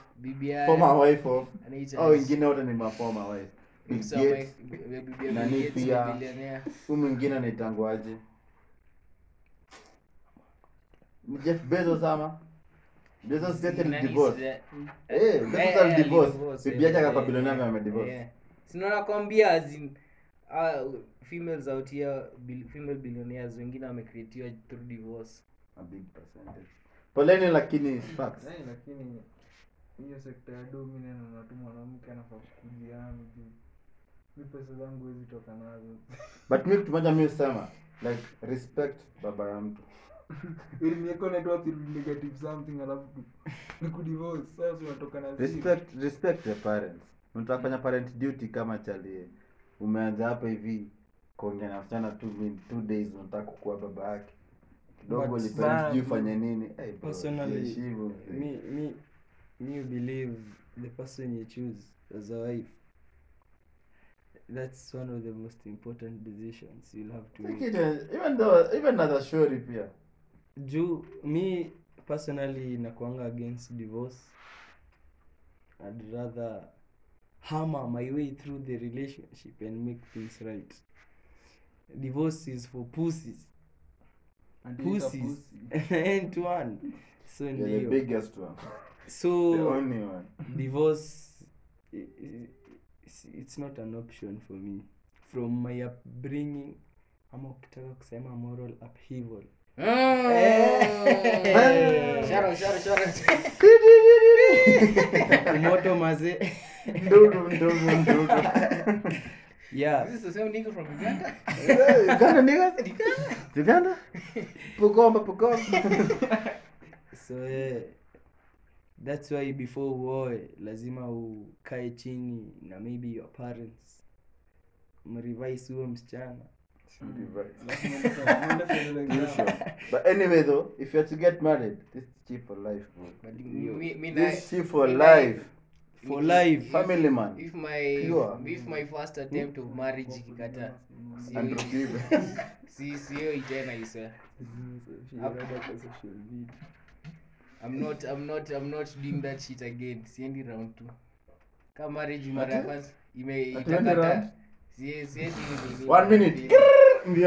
au wengine wote ni ma former wife. Bill Gates, nani pia. Huyu mwingine anaitangwaje? Ni Jeff Bezos ama? Bezos getting divorced. Bezos al divorce. Bibi yake akapa billionaire amedivorce. Sinaona kwambia as in females out here female billionaires wengine wamecreatiwa through divorce. A big percentage. Poleni lakini facts. Lakini hiyo sekta ya do mimi na tu mwanamke anafaa kujiana juu. Mimi pesa zangu hizi toka nazo. But mimi kitu moja mimi husema like respect baba ya mtu. Ili niko na tu negative something alafu ni kudivorce. Sasa unatoka na Respect the parents. Mtu afanya parent duty kama chali. Umeanza hapa hivi kuongea na msichana 2 days unataka kuwa baba yake. Kidogo But parents juu fanya nini? Hey, bro, personally, heshimu. me believe the person you choose as a wife, that's one of the most important decisions you'll have to make. Even as a shori pia. Me personally nakuanga against divorce. I'd rather hammer my way through the relationship and make things right. Divorce is for pussies. And one. So Yeah, the biggest one. So The only one. divorce it's not an option for me. From my upbringing, ama ukitaka kusema moral upheaval. Shara. Moto maze. Ndugu. Yeah. This is the same nigga from Uganda. Uganda niggas? Uganda? Pugomba. So that's why before uoe lazima ukae chini na maybe your parents mrevise huo msichana. But anyway though, if you have to get married, this is cheap for life, bro. This cheap for life. For life. Family man. If my first attempt of marriage ikikata And sio itena isa. I'm not doing that shit again. Siendi round 2. Kama marriage mara ya kwanza itakata. Siendi 1 minute. Mbio.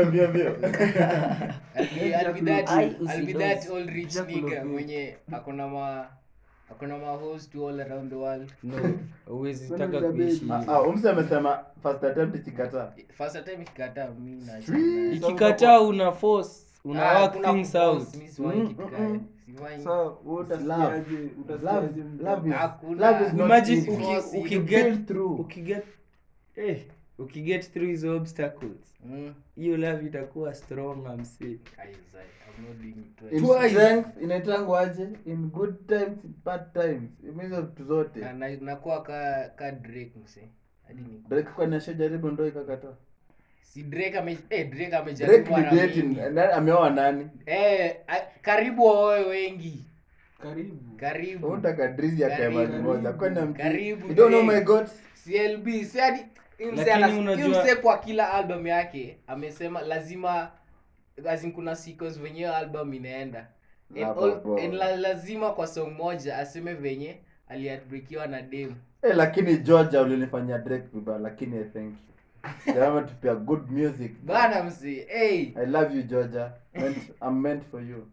I'll be that old rich nigga mwenye akona ma host all around the world. No, always taka kuishi. Umse amesema first attempt ikikata. First time ikikata mimi na Ikikataa una force, una work things out. Mimi siwai kitu kaya. So what does Love is not Imagine easy. ukiget through his obstacles. Hiyo love itakuwa strong, I'm saying. I'm not doing it In twice. strength inaitangwaje? In good times, in bad times. Imizo vitu zote. Na nakuwa ka Drake mse. Hadi ni Drake kwa nasha jaribu ndo ikakata. si Drake amejaribu Drake mara ni dating. mingi. Ameoa nani? Karibu waoe wengi. Karibu. Unataka Drizzy akaema Karibu. moja. Kwani Karibu. You don't know my god. CLB si hadi Lakini unajua- mse kwa kila album yake amesema lazima kuna sequence venye album inaenda. Lazima kwa song moja aseme venye aliatbreakiwa na dem. Lakini Georgia ulinifanyia Drake vibaya, lakini I thank you. They want to play good music. Bana mse, hey. I love you Georgia. I'm meant for you.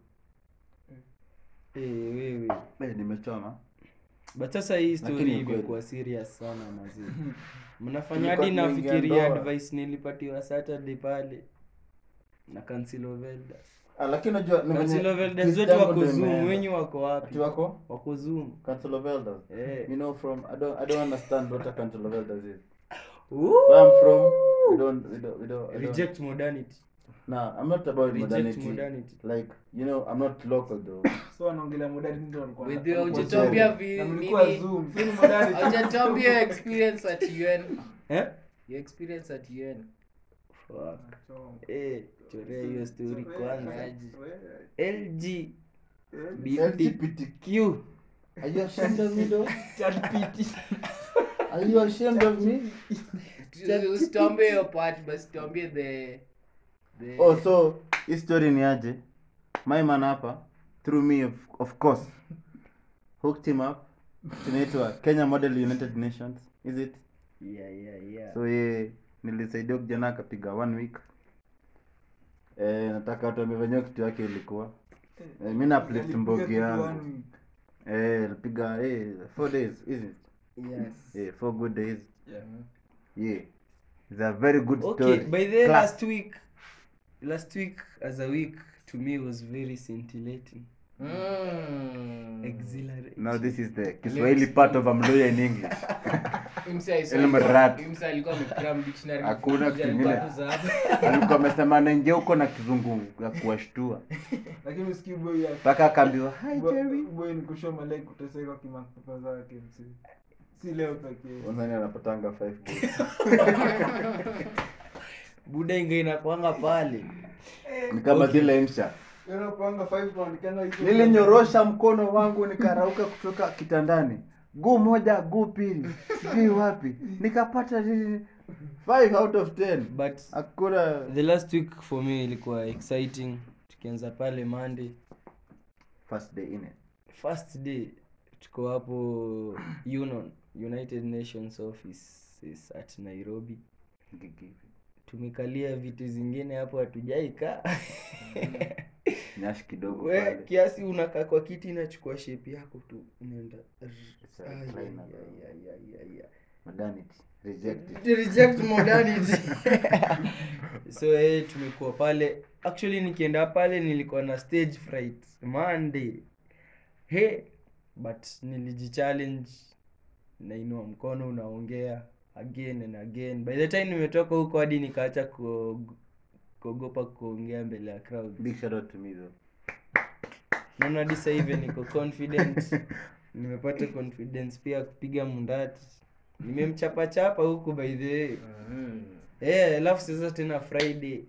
Wewe. Nimechoma. But sasa hii story Lakini imekuwa serious sana mazee. Mnafanya Tulikuwa hadi tunaingia nafikiria ndoa. advice nilipatiwa Saturday pale na Council of Elders. Lakini unajua Council of Elders wetu wako Zoom, wenyu wako wapi? Ati wako? Wako Zoom. Council of Elders. Eh. You know from I don't understand what a Council of Elders is. Woo! Where I'm from, we don't Reject modernity. Nah, I'm not about Reject modernity. Like, you know, I'm not local though. So anaongelea modern ndio alikuwa. With the hujatambia Nilikuwa nini? Zoom. Sio ni modern. Hujatambia experience at UN. Eh? Your experience at UN. Fuck. Chorea hiyo story kwanza. LG LGBTQ. Are you ashamed of me though? Are you ashamed of me? Usituambie hiyo part, but tuambie the Oh, so hii story ni aje? My man hapa through me of course hooked him up. Tunaitwa Kenya Model United Nations, is it? Yeah. So nilisaidia kijana akapiga 1 week. Nataka watu wamevenyewa kitu yake ilikuwa. Mimi na uplift mbogi yangu. Alipiga 4 days, is it? Yes. 4 good days. Yeah. It's a very good Okay, story. by the Class. last week as a week to me was very scintillating. Exhilarating. Now this is the Kiswahili part of Amloya in English. Imsa alikuwa amekram dictionary. Hakuna kuja kingine. alikuwa tu za- Alikuwa amesema anaingia huko na kizungu ya kuwashtua. Lakini usikii boy ya Mpaka akaambiwa, "Hi Jerry." boy ni kushoma like kuteseka kimakopa zake msi. Si leo pekee. Unani anapatanga 5 boys. Buda inga inakwanga pale. Ni kama zile insha. Unapanga 5 pound kana hizo. Nilinyorosha mkono wangu nikarauka kutoka kitandani. Guu moja, guu pili. Sijui wapi. Nikapata 5 out of 10. But Hakuna the last week for me ilikuwa exciting. Tukianza pale Monday. first day in it. First day tuko hapo United Nations office at Nairobi. Tumekalia vitu zingine hapo hatujaikaa. Nyashi kidogo We pale. kiasi unakaa kwa kiti inachukua shape yako tu unaenda. It's a recliner. Yeah. Modernity. Rejected. To reject modernity. So tumekuwa pale. Actually nikienda pale nilikuwa na stage fright Monday. But nilijichallenge, nainua mkono unaongea again and again. By the time nimetoka huko hadi nikaacha kuogopa kuongea mbele ya crowd. Big shout out to me though. Naona hadi sasa hivi niko confident. Nimepata confidence pia kupiga mundati. Nimemchapa huko by the way. Alafu sasa tena Friday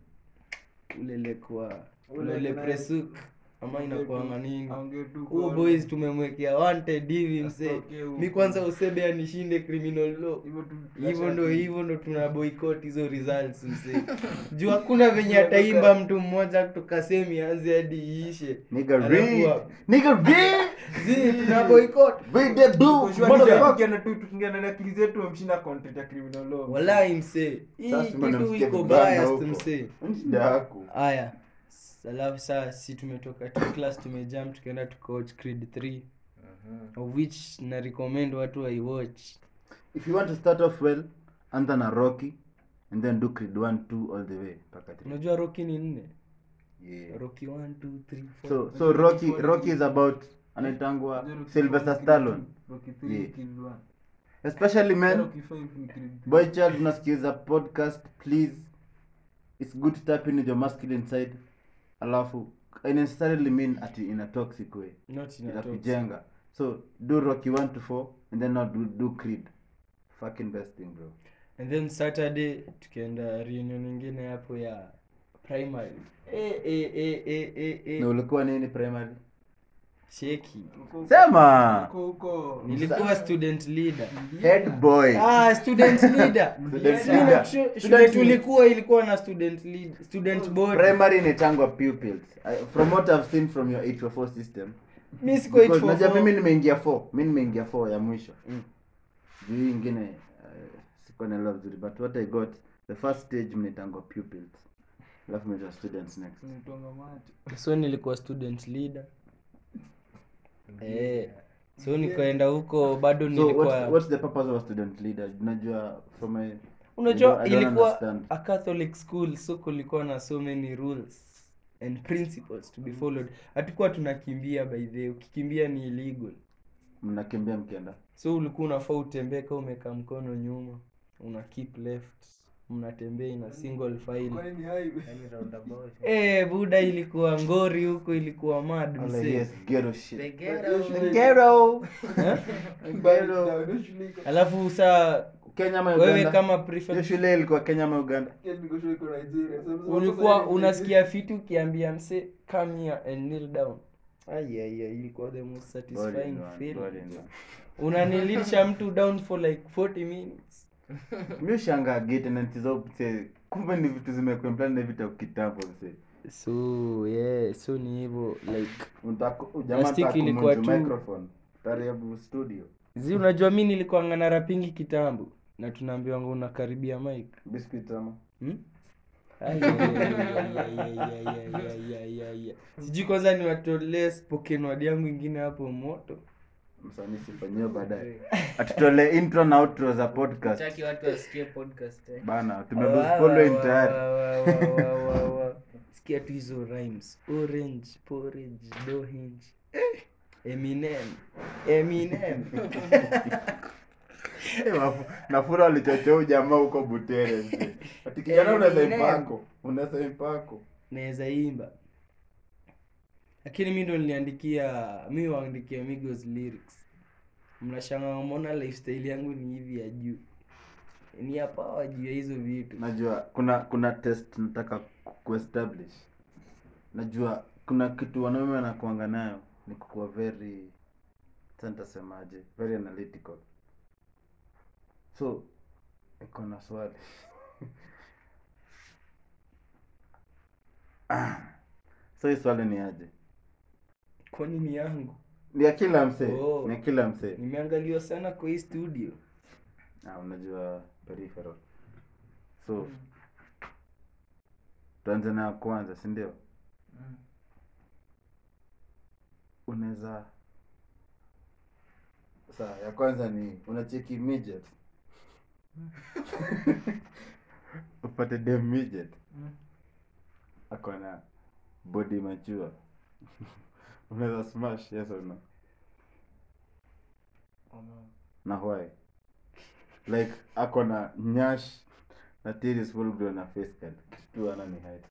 ule presuk ama inakuanga nini? Huo boys tumemwekea wanted hivi mse. Mi kwanza usebe anishinde criminal law. Hivyo ndo tuna boycott hizo results mse. Juu hakuna venye ataimba mtu mmoja kutoka semi anze hadi iishe. Nigga read. Tuna boycott. Read the do. Motherfucker tu tukiingia ndani ya akili zetu wamshinda content ya criminal law. Wallahi mse. Hii Sasa kitu mnamsikia iko vibaya biased huko. mse. Shida yako. Aya. Alafu saa si tumetoka tu class tumejump tukaenda tucoach Creed 3. Of which na recommend watu wa watch. If you want to start off well, anza na Rocky and then do Creed 1 2 all the way mpaka 3. Unajua Rocky ni 4? Yeah. Rocky 1 2 3 4. So Rocky is about anaitangwa Sylvester Stallone. Rocky 3 Yeah. Creed 1. Especially men, Rocky 5 ni Creed 3. boy child unasikiza podcast, please. It's good to tap into your masculine side. Alafu I necessarily mean at in a toxic way. Not in a toxic. Inakujenga. So do Rocky 1 to 4 and then now do Creed. Fucking best thing, bro. And then Saturday tukaenda reunion nyingine hapo ya primary. Na ulikuwa nini primary? Sheki. Sema. Huko. Nilikuwa student leader. Head boy. Student leader. Student Mimi leader. shule ilikuwa na student lead, student board. Primary inaitangwa pupils. From what I've seen from your 844 system. Mimi siko Because unajua 844. mimi nimeingia 4 ya mwisho. Juu hii ingine siko na love zuri, but what I got the first stage mnaitangwa pupils. Alafu mnaitwa students next. Nitonga macho. So nilikuwa student leader. So nikaenda huko bado So nilikuwa what's the purpose of a student leader? Unajua from a unajua I don't ilikuwa understand. a Catholic school, so kulikuwa na so many rules and principles to be followed. Hatukuwa tunakimbia by the way, ukikimbia ni illegal. Mnakimbia mkienda. So ulikuwa unafaa utembee kama umeka mkono nyuma, una keep left, mnatembea in a single file. Kwani ni highway? Yaani roundabout. Buda ilikuwa ngori huko, ilikuwa mad All mse. yes, ghetto shit. The ghetto. The ghetto. Bado shule iko. Alafu saa Kenya ama wewe Uganda? kama Hiyo prefect shule ilikuwa Kenya ama Uganda? Niko shule iko Nigeria. ulikuwa unasikia fitu ukiambia mse come here and kneel down. Ilikuwa the most satisfying feeling. Unanilisha mtu down for like 40 minutes. Mimi ushangaa gate na ntizo mse. Kumbe ni vitu zimekuwa na vitu kitambo mse. So ni hivyo like Jamaa Plastic ilikuwa takumunju tu- microphone. Karibu studio. unajua mimi nilikuwa ngana rapingi kitambo na tunaambiwa ngo unakaribia mic. Biscuit ama. Ai, sijui kwanza ni watolee spoken word yangu ingine hapo moto. Msanii sifanyio baadaye. Atutole intro na outro za podcast. Hataki watu wasikie podcast Bana, tumebfollow tayari. Sikia tu hizo rhymes. Orange, porridge, dohinge. Eminem. Nafura walichochea jamaa huko Butere mzee. Ati kijana unaweza impako. Naweza imba. Lakini mimi ndo niliandikia, mimi waandikia Migos lyrics. Mnashangaa umeona lifestyle yangu ni hivi ya juu. Ni hapa juu ya hizo vitu. Najua kuna test nataka kuestablish. Najua kuna kitu wanaume wanakuanga nayo ni kuwa very nitasemaje, very analytical. So iko na swali. So hii swali ni aje? Kwa nini yangu? Ni ya kila msee. Oh. Ni ya kila msee. Nimeangaliwa sana kwa hii studio. Unajua peripheral. So tuanze na kwanza, si ndio? Unaweza sawa, ya kwanza ni unacheki midget. Upate dem midget. Akona body mature. Unaweza smash, yes or no? Na why? Like akona nyash na titties full grown na face card. Kitu ana ni height.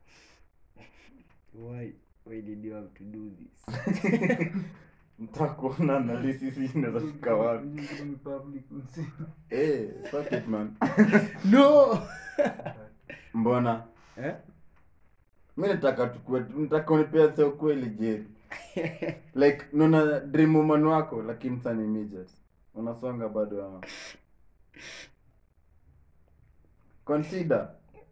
Why did you have to do this? Mtakuona na lisi inaweza fika wapi? Ni public msi. Fuck it man. No. Mbona? Mimi nataka unipea sio kweli Jerry. Like nuna dream woman wako lakini sasa ni midget. Unasonga bado ama. Consider.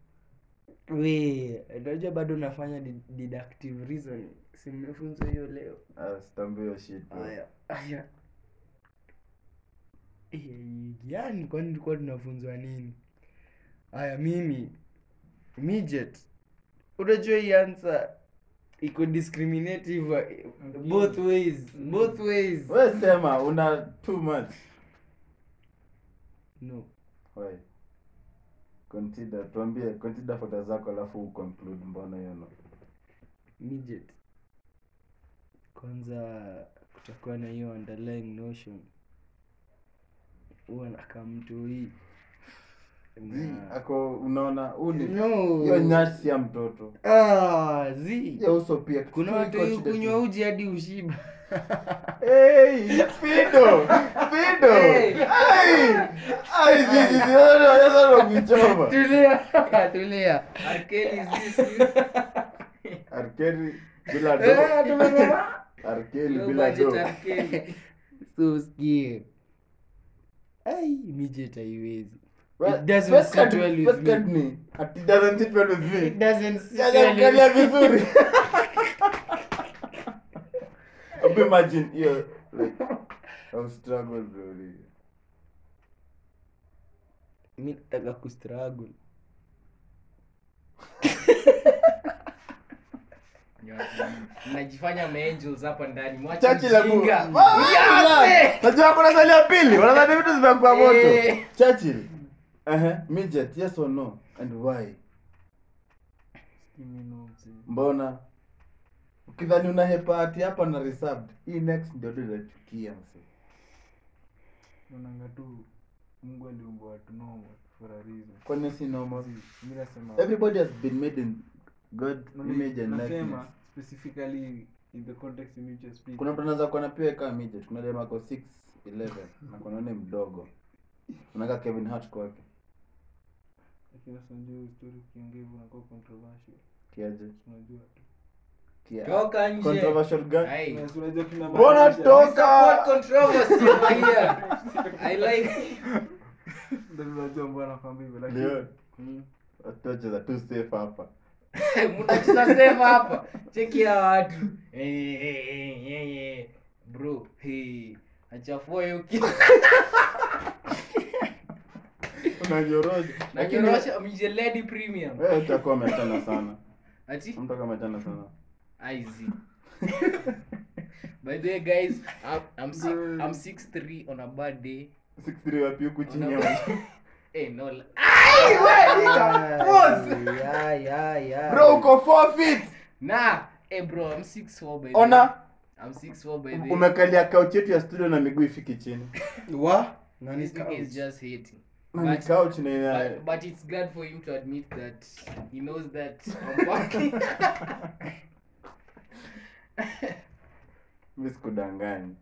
Unajua bado nafanya deductive reasoning. Si mmefunzwa hiyo leo. Sitambio shit. Aya. Yaani kwani tulikuwa tunafunzwa nini? Aya mimi midget. Unajua hii answer iko discriminative both ways. Wewe sema una too much. No. Why? Consider photo zako alafu conclude mbona hiyo no. Midget. Kwanza kutakuwa na hiyo underlying notion. Huwa nakamtu hii. Ako unaona uni. No. Hiyo nyasi ya mtoto. Hiyo uso pia. kuna watu kunywa uji hadi ushiba. Pido. Kuchoma. Tulia. Arkeli is this Arkeli bila do. Arkeli low bila budget do. Arkeli. So scared. Midget haiwezi. Well, It doesn't first sit card- well with first me. card ni, it doesn't sit well with me. It doesn't sit Sijaangalia vizuri. Imagine hiyo like I struggle bro. Mimi nataka kustruggle. Najifanya angels hapa ndani. Mwacha Chachi la bu. mjinga. Najua kuna swali ya pili. Wanadhani vitu zimekuwa moto. Eh. Churchill. Midget, yes or no? And why? Mbona? Ukidhani una hepati hapa na reserved. Hii next ndio ndio nachukia mse. Unaanga tu Mungu aliumba watu normal for a reason. Kwani si normal? Mimi nasema Everybody has been made in God image and nasema likeness. specifically in the context in which you speak. Kuna mtu anaweza kuwa na pia kama midget. Kuna dema kwa 6'11 na kuna nene mdogo. Unaka Kevin Hart kwake. Lakini sasa ndio story ukiongea hivyo inakuwa controversial. Kiaje? Unajua tu. Toka nje. Controversial guy. Ai. Unajua kina Mbona maanisha- toka? Support controversy over here. I like Ndio unajua mbona nakwambia hivyo lakini Ndio. Watocheza tu safe hapa. Mnacheza safe hapa. Cheki ya watu. Bro, achafua hiyo kitu. Unanyorosha. Nanyorosha mjeledi premium. Wewe utakuwa umetana sana. Ati? Mtu kama umetana sana. Easy. By the way guys, I'm 6'3" on a bad day. 6'3" wapi huku chini On a hapo. bad- no. Yeah. Bro, uko 4 feet. Nah, bro, I'm 6'4" by the way. Ona I'm 6'4" by the way. umekalia couch yetu ya studio na miguu ifiki chini. Wa? Nani This nigga is just hating. Na ni couch na ina But it's glad for him to admit that he knows that I'm working. mimi sikudanganya.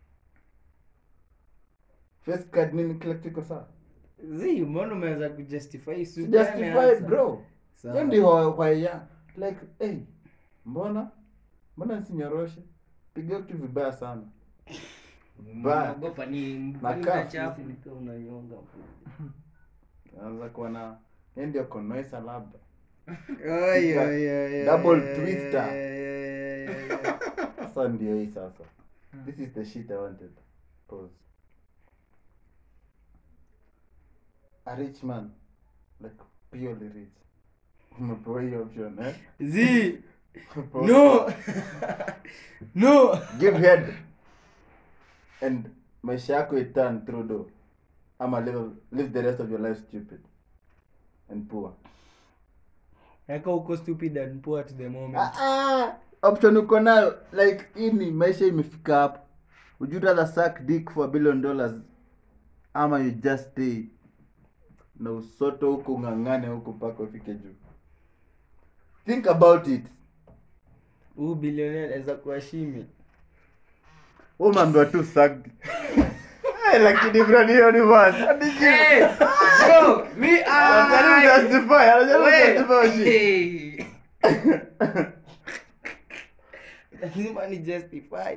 Face card nini kila kitu iko sawa? Zi, mbona umeweza kujustify Justify bro. Sawa. Hiyo ndio kwa ya like mbona sinyoroshe? Piga kitu vibaya sana. Naogopa ni Na mbali kafu. chafu. Nika unanyonga. Anza kuwa na yeye ndio konoesa labda. Ay. Double twister. Sasa ndio hii sasa. This is the shit I wanted. Pause. A rich man, like purely rich. Umepewa hiyo option, eh? Zi. No. Give head. And maisha yako iturn through door. Ama live the rest of your life stupid and poor. Eka uko stupid and poor at the moment. Option uko nayo like ini maisha imefika hapo. Would you rather suck dick for $1 billion ama you just stay na usoto huko ungangane huko mpaka ufike juu? Think about it. Huu billionaire anaweza kuheshimi. Wewe umeambiwa tu suck dick. Lakini brand hiyo ni bwana. Bro, me Anajaribu justify shit. Hey. Lazima ni justify.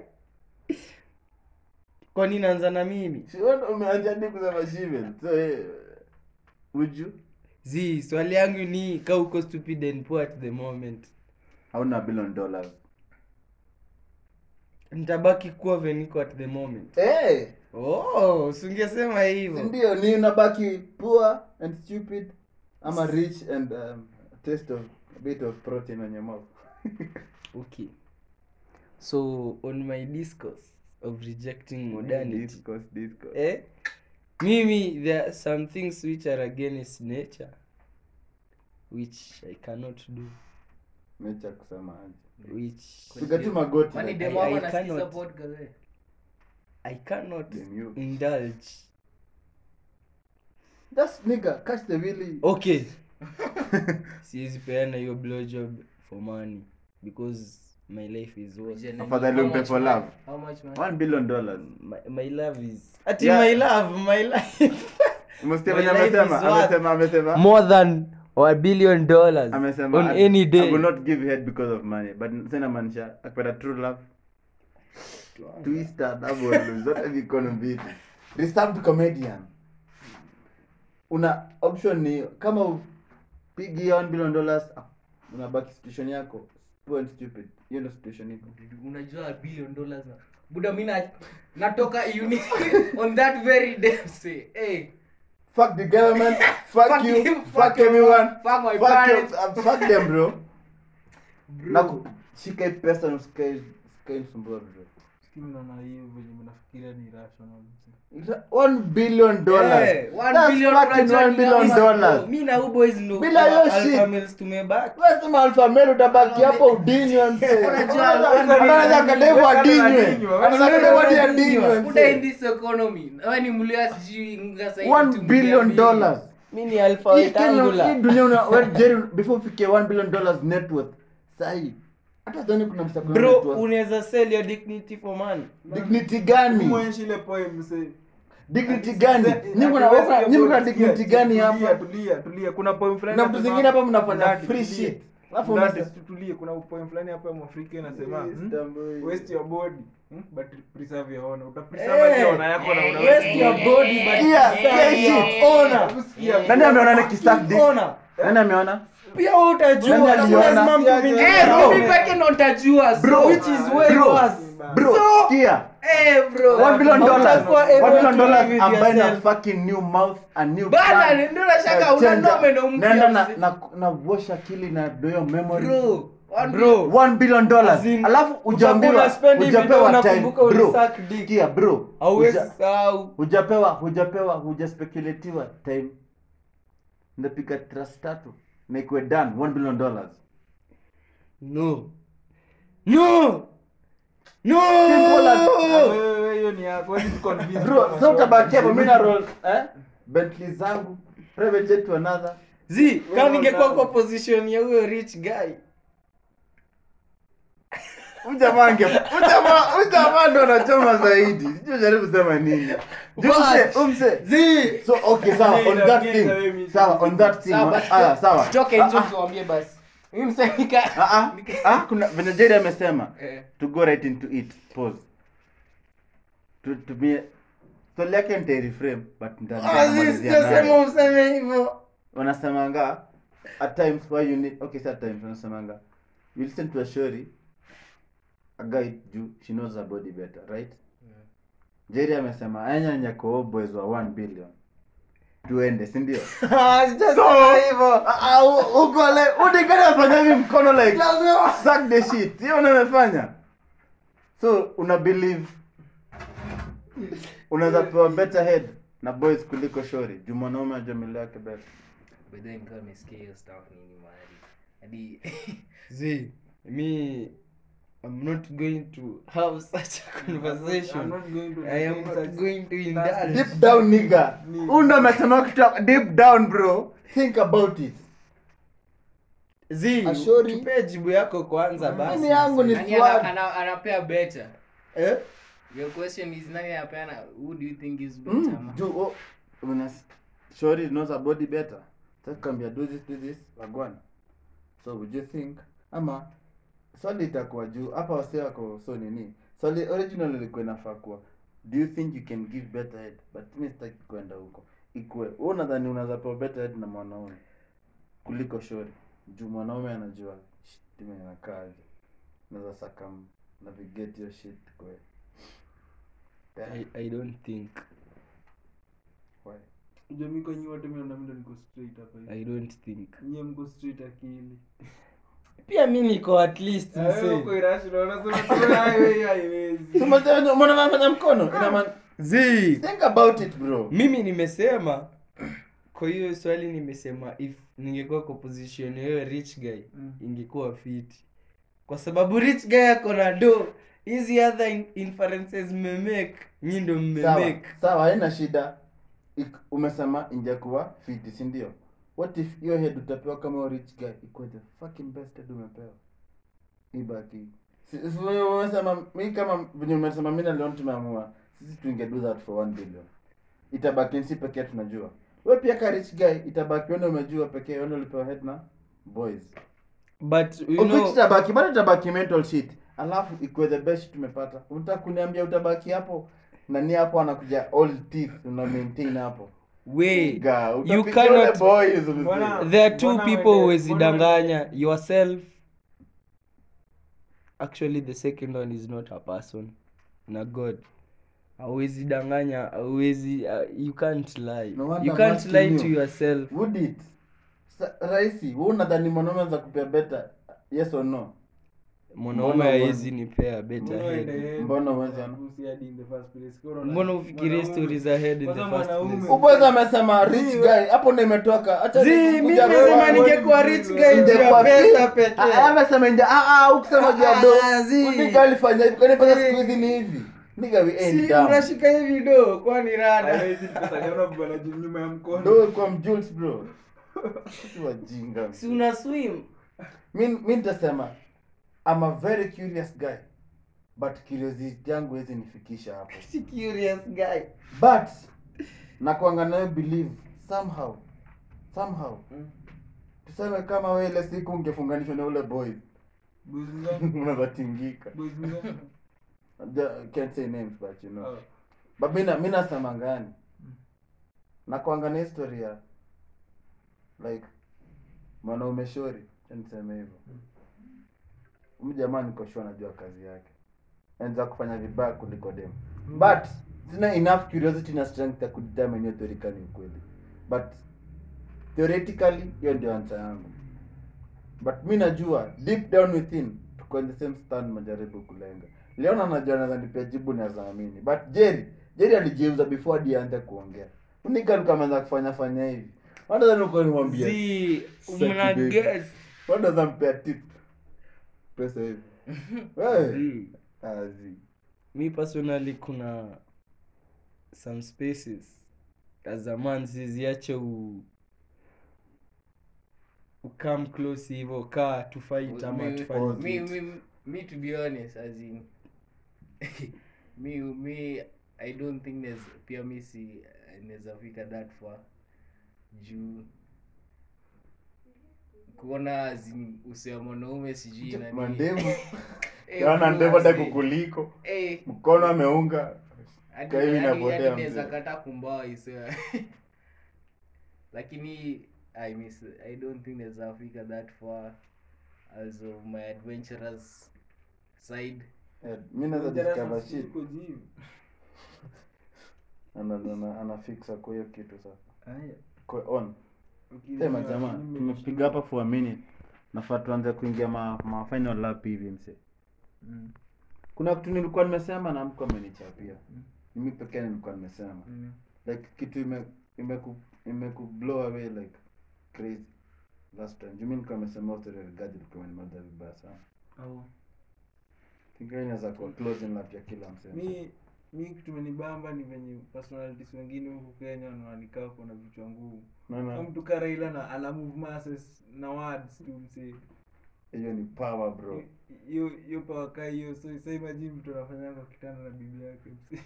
Kwa nini naanza na mimi? Si wewe umeanza hadi kusema shiven. So would you? Zi, swali yangu ni ka uko stupid and poor at the moment. Hauna $1 billion. Nitabaki kuwa veniko at the moment. Usingesema hivyo. Ndio ni unabaki poor and stupid ama rich and taste of a bit of protein on your mouth. Okay. So on my discourse of rejecting modernity. Discourse. Mimi there are some things which are against nature which I cannot do. Nature kusema aje. Which Piga tu magoti. Kwani like, demo I anasikiza cannot. podcast eh? I cannot Then you- indulge. Just nigga, catch the wheelie. Okay. Siwezi peana hiyo blowjob for money because my life is worth. Jenny, Afadhali how umpe much for man? love. How much man? $1 billion. My love is ati Yeah. my life Umesikia My venye life amesema? is Amesema. more than $1 billion Amesema. on any I day. will not give head because of money. But sina manisha akipata true love. Twister, double, zote vikono mbili. Reserved comedian. Una option ni kama upigi $1 billion unabaki situation yako poor and stupid. Hiyo ndio situation yako. Unajua $1 billion na buda mimi natoka uni on that very day say hey Fuck the government, fuck you, him, fuck your everyone, mom, fuck my fuck parents. fuck them bro. bro. Na shika hii pesa na usikae msumbua bro. Mimi naona hiyo venye mnafikiria ni rational. $1 billion. Yeah, $1 That's billion fucking $1 billion. Mi na huyu boys ndo Bila hiyo alpha shit. males tumebaki. Wewe sema alpha male utabaki hapo udinywe mse. Anaweza kadevu adinywe. Anaweza kadevu hadi adinywe Buda in mse. this economy wewe ni mlia sijui ngasa $1 billion. Mi ni alpha Hii Kenya, hii rectangular. dunia wewe Jerry before ufike $1 billion net worth. Sahi. Hata dhani kuna msako net Bro, worth. unaweza sell your dignity for money. Dignity gani? Muonyeshe ile poem mse. Dignity gani? Nyinyi kuna dignity gani hapa? Tulia. Kuna poem fulani. Na vitu zingine hapa mnafanya Daddy, free tulia. shit. Alafu tutulie, kuna poem fulani hapa ya Mwafrika inasema waste your body but preserve your honor. Utapreserve honor yako na waste your body but preserve your honor. Nani ameona ni kisack dick? Nani ameona? Pia wewe utajua lazima mtu mwingine. Mimi peke ndo nitajua. Bro, which is way worse. Bro, kia. Bro. $1 billion. $1 billion I'm buying a fucking new mouth, a new bana ndio nashaka unanome na mpya. Nenda na wash akili na doyo memory. Bro, $1 billion. Alafu hujapewa time. Bro, kia bro. Hujaspekulatiwa time. Ndapika trust tatu na ikuwe done $1 billion. No. Hiyo ni yako, wewe convince. Bro, so utabaki hapo mineral Bentley zangu, private jet to another. Kama ningekuwa kwa position ya huyo rich guy. Ujamaa ndo anachoma zaidi. Sijui jaribu kusema nini. Umse. So okay, sawa on that thing. Sawa. Choke nje tuambie basi. Mimi msanika. Kuna Venezuela amesema to go right into it. Pause. To be so like and reframe but ndasema useme hivyo. Wanasemanga at times why you need times wanasemanga you listen to a story a guy she knows her body better, right? Jerry amesema anya nyako boys wa 1 billion tuende, si ndio? Sijasema hivyo. Ukole udigana afanya hivi mkono like suck the shit. Hiyo unamefanya. So una believe unaweza pewa better head na boys kuliko shori. Juu mwanaume ajamili yake better. But then come scale stuff nini mahali. Hadi I'm not going to have such a conversation. I am not going to indulge. Deep down nigga. Unda amesema kitu deep down bro. Think about it. Tupe jibu yako kwanza basi. Mimi yangu ni swag. Anapea better. Your question is nani anapeana, who do you think is better? Shorty knows her body better. Sasa kambia do this wagwan. So would you think ama swali itakuwa juu hapa wase wako so nini? Swali original ilikuwa inafaa kuwa do you think you can give better head? But mimi sitaki kwenda huko. Ikwe wewe unadhani unaweza pewa better head na mwanaume kuliko shorty? Juu mwanaume anajua time inakaaje. Naweza sakam navigate your shit kwa. I don't think. Why? Jamii kwa nyote mimi na mimi niko straight hapa hivi. I don't think. Nyie mko straight akili. Pia mimi niko at least msee. Uko irrational unasema haiwezi. So mbona unafanya mkono? Ina maana think about it bro. Mimi nimesema kwa hiyo swali nimesema if ningekuwa kwa position hiyo rich guy ingekuwa fit. Kwa sababu rich guy yako na do hizi other inferences mmemake nyinyi ndio mmemake. Sawa haina shida. Umesema ingekuwa fit, si ndio? What if your head utapewa kama rich guy iko the fucking best head umepewa? Ibaki. Sisi umesema mimi kama venye umesema mimi na Leon tumeamua sisi tunge do that for 1 billion. Itabaki si pekee tunajua. Wewe pia ka rich guy itabaki wewe umejua pekee wewe ulipewa head na boys. But you know itabaki mental shit. Alafu iko the best tumepata. Unataka kuniambia utabaki hapo nani hapo anakuja all teeth una maintain hapo. You cannot boys. There are two people wezidanganya yourself. Actually the second one is not a person. Na God. Hawezi danganya, hawezi you can't lie. You can't lie to yourself. Would it? Raisi, wewe unadhani mwanaume anaweza kupea better? Yes or no? Mwanaume hawezi nipea better head. Mbona uweze Mbona ufikirie stories ahead in the first place? Ubweza amesema rich guy, hapo ndio imetoka. Acha mimi nasema ningekuwa rich guy ndio pesa pekee. Amesema nje ukisema jado. Ndio alifanya hivi. Kwani pesa siku hizi ni hivi? Nigga we end down. Unashika hivi do kwani rada. Hawezi pesa leo bwana nyuma ya mkono. Ndio kwa Jules bro. Si wajinga. Si una swim. Mimi nitasema I'm a very curious guy, but curiosity yangu haiwezi nifikisha hapo. Si curious guy, but nakuanga nayo believe somehow tuseme kama wewe ile siku ungefunganishwa na ule boy Boys mgani? unazatingika. Boys mgani? Can't say names but you know. Oh. But mimi nasema ngani? Na kuanga historia like mwanaume shori, niseme hivyo. Jamaa niko sure anajua kazi yake. Anza kufanya vibaya kuliko dem. But sina enough curiosity na strength ya kudetermine hiyo theoretically ni kweli. But theoretically hiyo ndio answer yangu. But mimi najua deep down within tuko in the same stand majaribu kulenga. Leona anajua anaweza nipea jibu na zaamini. But Jerry alijeuza before hadi aanze kuongea. Unika kama kufanya hivi. Wanda za nuko nimwambia. Mna guess. Wanda za mpea tip. Pesa hivi. Wewe. Me personally kuna some spaces as a man ziache come close hivyo kaa to fight ama tufanye me to be honest as in me I don't think there's pia me si naweza fika that far juu kuona azin usema mwanaume sijui nani mandevu yana ndevu hata kukuliko mkono ameunga kwa hiyo inapotea naweza kata kumbao isiwe lakini I don't think there's Africa that far as of my adventurous side. Mimi naweza discover shit ana fixa kwa hiyo kitu sasa kwa on sema jamaa tumepiga hapa for a minute nafaa tuanze kuingia ma final lap hivi mse kuna kitu nilikuwa nimesema na mko amenichapia mimi pekee nilikuwa nimesema like kitu imeku blow away like crazy last time you mean kama sema wote regarding kwa ni mada vibaya sana tingani inaweza kwa close in lap ya kila msema mi kitu menibamba ni venye personalities wengine huku Kenya wanaandika kuna vichwa ngumu. Kama mtu kama Raila na ana move masses na words tu mse. Hiyo ni power bro. Hiyo power kai hiyo so imagine mtu anafanya kwa kitanda na bibi yake mse.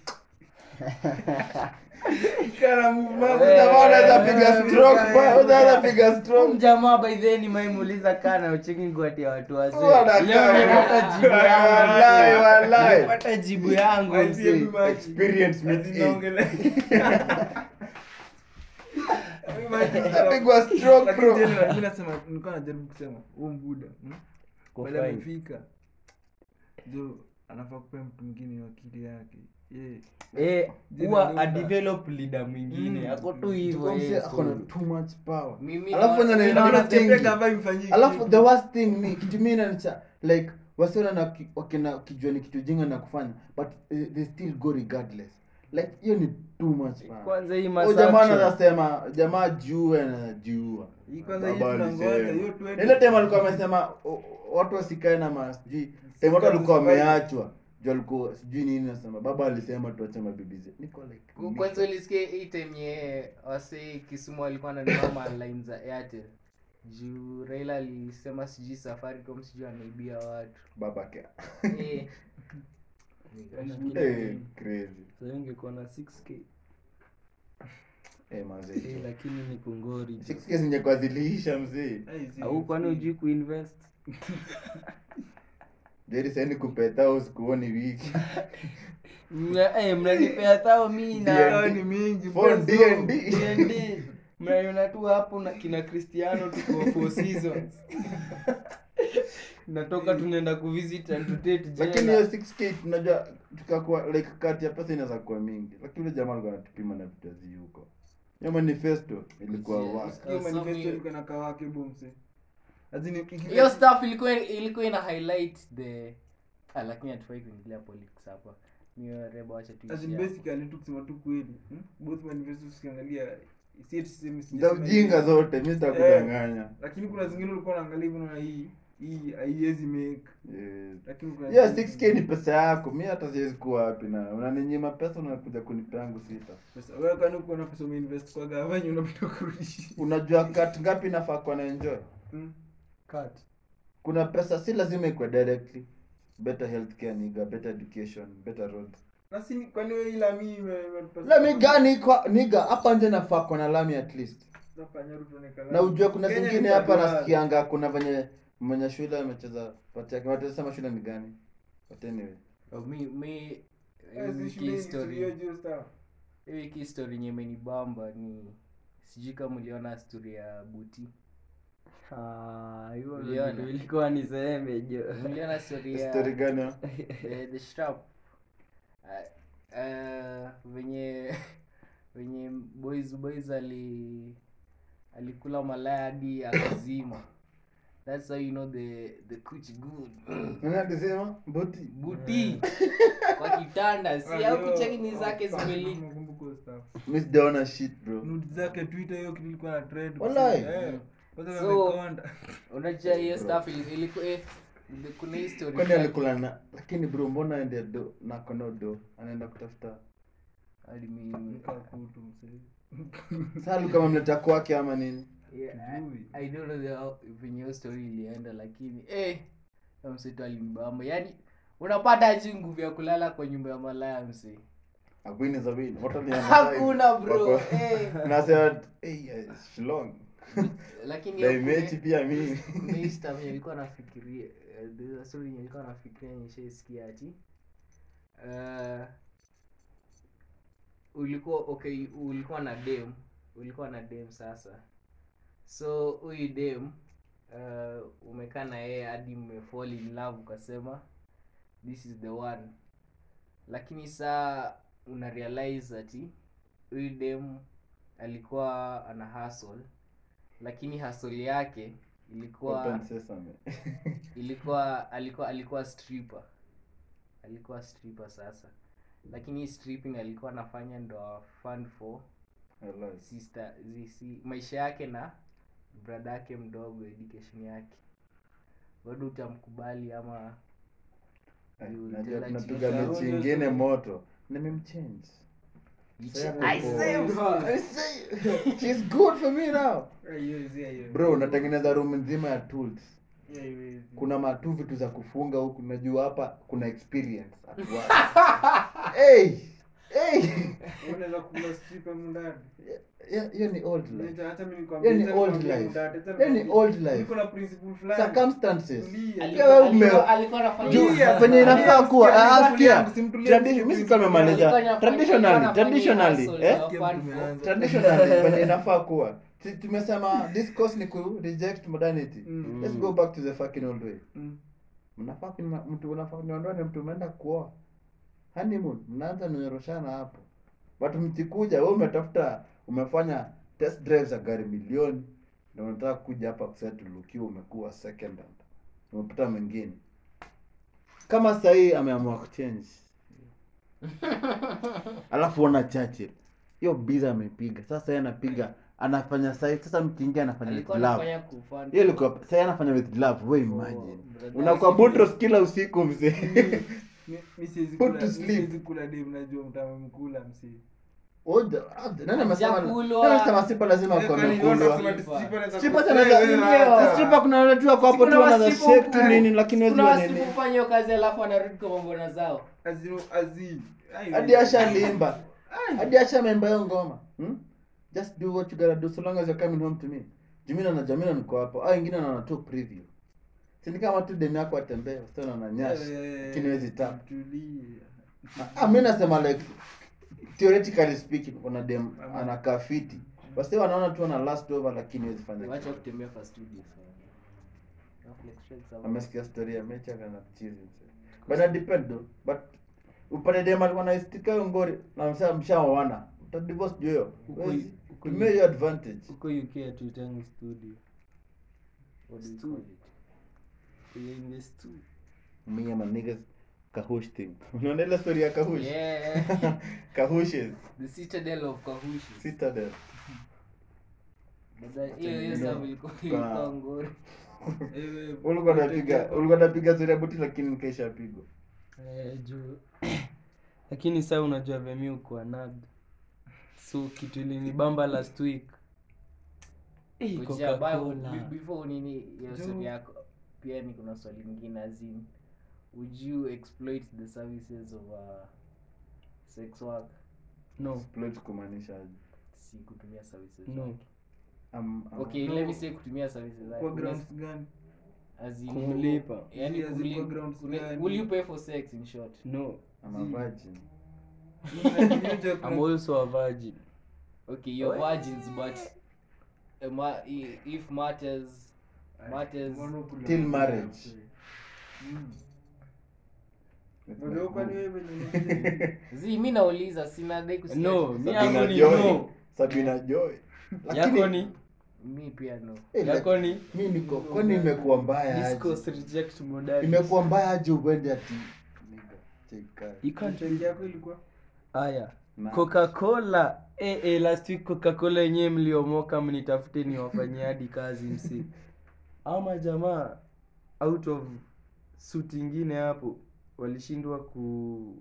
Kana move masses na wanaweza piga stroke bro. Unaweza piga stroke. Jamaa by the way maimuliza kana ucheki ngwati ya watu wazee. Leo nimepata jibu yangu. Wallahi. Nimepata jibu yangu mse. Experience meets inaongelea. Pigwa stroke bro. Mimi nasema nilikuwa najaribu kusema huo mbuda. Wala amefika. Jo anafaa kupea mtu mwingine akili yake. Huwa a develop leader mwingine ako tu hivyo ako na too much power. Alafu alafu the worst thing ni kitu mimi nanicha like wasiona na wakina kijua ni kitu jinga na kufanya but they still go regardless like hiyo ni too much power. Kwanza hii masacho jamaa anasema jamaa juu anajua hii kwanza hii tunangoja hiyo 20 ile tema alikuwa amesema watu wasikae na masiji tema watu walikuwa wameachwa alikuwa sijui nini nasema baba alisema tuache mabibi zetu niko like kwanza ulisikia hii time ye wase Kisumu alikuwa ananunua lines za Airtel juu Raila alisema sijui Safaricom sijui anaibia watu babake crazy so ingekuwa na 6k mazee lakini ni kungori 6k zingekuwa ziliisha mzee au kwani hujui kuinvest Jerry sasa kupeta usikuoni wiki. Mnanipea tao mimi na ni mingi for D&D. Mnaiona tu hapo na kina Cristiano tuko 4 seasons. Natoka tunaenda kuvisit and to date jela. Lakini hiyo 6k tunajua tukakuwa like kati ya pesa inaweza kuwa mingi. Lakini yule jamaa alikuwa anatupima na vitu zi huko. Hiyo manifesto ilikuwa wazi. Hiyo manifesto ilikuwa na kawake bomse. Hiyo stuff ilikuwa ina highlight the lakini hatufai kuingilia politics hapa. Mimi reba acha tu. As in basically tu kusema tu kweli. Both manifestos ukiangalia sisemi ndio ujinga zote mimi sitakudanganya. Lakini kuna zingine ulikuwa unaangalia hivyo na hii haiwezi make. Lakini kuna 6k ni pesa yako. Mimi hata siwezi kuwa wapi na unaninyima pesa unakuja kunipa yangu sita. Pesa wewe kwani uko na pesa umeinvest kwa gavana unapita kurudisha. Unajua cut ngapi nafaa kwa na enjoy? Cut. Kuna pesa si lazima iko directly. Better healthcare niga, better education, better roads. Nasi kwani wewe ila mimi Lami gani kwa niga hapa nje nafaa kwa na lami at least. Utafanya Ruto ni kalamu. Na ujua kuna Kenya zingine ni hapa Kajwala. nasikianga kuna venye mwenye shule amecheza pati yake. Watasema shule ni gani? But anyway. Mi Si shule wiki story hiyo juu stuff. wiki story yenye imenibamba ni sijui kama uliona story ya Buti. Hiyo Uliona? ndio ilikuwa niseme jo. Uliona story ya Story gani? the strap. Venye boys alikula malaya hadi akazima. That's how you know the kuchi good. Nani alisema? Buti. Buti kwa kitanda si au kucheki ni zake zimeli. Nakumbuka stuff. Mimi sijaona shit bro. Nude zake Twitter hiyo kitu ilikuwa na trend. Wallahi? Kwanza So, wamekonda. Unajua hiyo stuff ilikuwa kuna history. Kwani alikula na lakini bro mbona aende do na kono do anaenda kutafuta. hadi mimi Nikakutu msee. Sasa kama mleta kwake ama nini? yeah, Sijui. I don't know venye hiyo story ilienda lakini mseto alinibamba. Yaani unapata aje nguvu ya kulala kwa nyumba ya malaya msee. Akwini za win. What are the Hakuna bro. Nasema Shillong. Lakini Dai mechi pia mimi. Mimi stuff nilikuwa nafikiria the story nilikuwa nafikiria nishaisikia ati ulikuwa na dem sasa. So huyu dem umekaa na yeye hadi mmefall in love ukasema this is the one. Lakini saa una realize ati huyu dem alikuwa ana hustle, lakini hustle yake Open sesame. alikuwa stripper. Alikuwa stripper sasa. Lakini stripping alikuwa anafanya ndo fund for Wallahi. sister maisha yake na brother yake mdogo, education yake. Bado utamkubali ama Najua tunapiga mechi nyingine moto. Nimemchange. I say She's good for me now. Hiyo. Bro, unatengeneza room nzima ya tools. Hiyo. Kuna matu vitu za kufunga huku, najua hapa kuna experience at work. Hey. Unaweza kula stripper mundani. Hiyo ni old life. Hata mimi nikwambia. Hiyo ni old life. Hiyo ni old life. Niko na principle fulani. Circumstances. alikuwa anafanya Juu venye inafaa kuwa asikia tradition. Mimi sikuwa nimemaliza traditionally venye inafaa kuwa. Tumesema this course ni ku reject modernity. Let's go back to the fucking old way. Mnafaa mtu unafaa niondoe mtu umeenda kuoa. Honeymoon mnaanza nyoroshana hapo. Watu mtikuja wewe umefanya test drive za gari milioni na unataka kuja hapa kusettle ukiwa umekuwa second hand. Umepata mwingine. Kama sasa hii ameamua kuchange. Alafu ona Churchill. Hiyo biza amepiga. Sasa yeye anapiga, anafanya sasa mkiingia anafanya with love. Yeye alikuwa sasa anafanya with love. Wewe imagine. Unakuwa Butros kila usiku mzee. Mimi siwezi Put kula. to sleep. Siwezi kula dem najua mtamkula msee. Oja, nani amesema sipa lazima kwa Kwani kulwa. stripper Stripper kuna watu wako hapo tu wanaza shape tu nini lakini wewe kuna nini. wasifanya hiyo kazi alafu anarudi kwa mbona zao. Azin. Hadi ashalimba. Hadi ashamemba hiyo ngoma. Just do what you gotta do so long as you're coming home to me. Jamina niko hapo. Au wengine wana tu preview. Si kama tu demu yako atembea, usiona na nyashi. Kinawezi tap. Mimi nasema like theoretically speaking kuna dem anakaa fiti. Basi wanaona tu ana last over lakini hawezi fanya. Wacha kutembea kwa studio sana. Amesikia story ya mecha kana chizi. But it depend though. But upande dem alikuwa istika hiyo ngori na mshaoana. Uta divorce hiyo. Tumia your advantage. Uko UK tutangi studio. What do you call it? In the studio. Me and my niggas Kahush thing. Unaona ile story ya Kahush? Yeah. Kahushes. The citadel of Kahushi. Citadel. Hiyo sababu ilikuwa ngori. Ulikuwa unapiga story ya Buti lakini nikaisha pigo. Juu. Lakini sasa unajua vemi uko nag. So kitu ilinibamba last week. Before nini hiyo story yako pia ni kuna swali lingine azim. Would you exploit the services of sex work? No. Exploit kumaanisha Si kutumia services. No. Okay, No. let me say kutumia services zake. Kwa grounds gani? As in Kumlipa. yani Zile zilikuwa grounds gani? will you pay for sex in short? No. I'm a virgin. Hiyo I'm also a virgin. Okay, you're What? virgins, but if matters Till marriage. That's my Unajua kwani goal. wewe venye zi mi nauliza sina dai kusikia No, kitu. mi Sabina yangu ni Joy. no. Sabina Joy. Yako ni Mi pia no. yako ni mi niko kwani imekuwa mbaya discuss aje? reject modality. Imekuwa mbaya aje uende ati nigga cheka. You can't Change yako ilikuwa Aya. Na- Coca-Cola. Last week Coca-Cola yenyewe mliomoka mnitafute niwafanyie hadi kazi msi. Ama jamaa out of suit ingine hapo walishindwa ku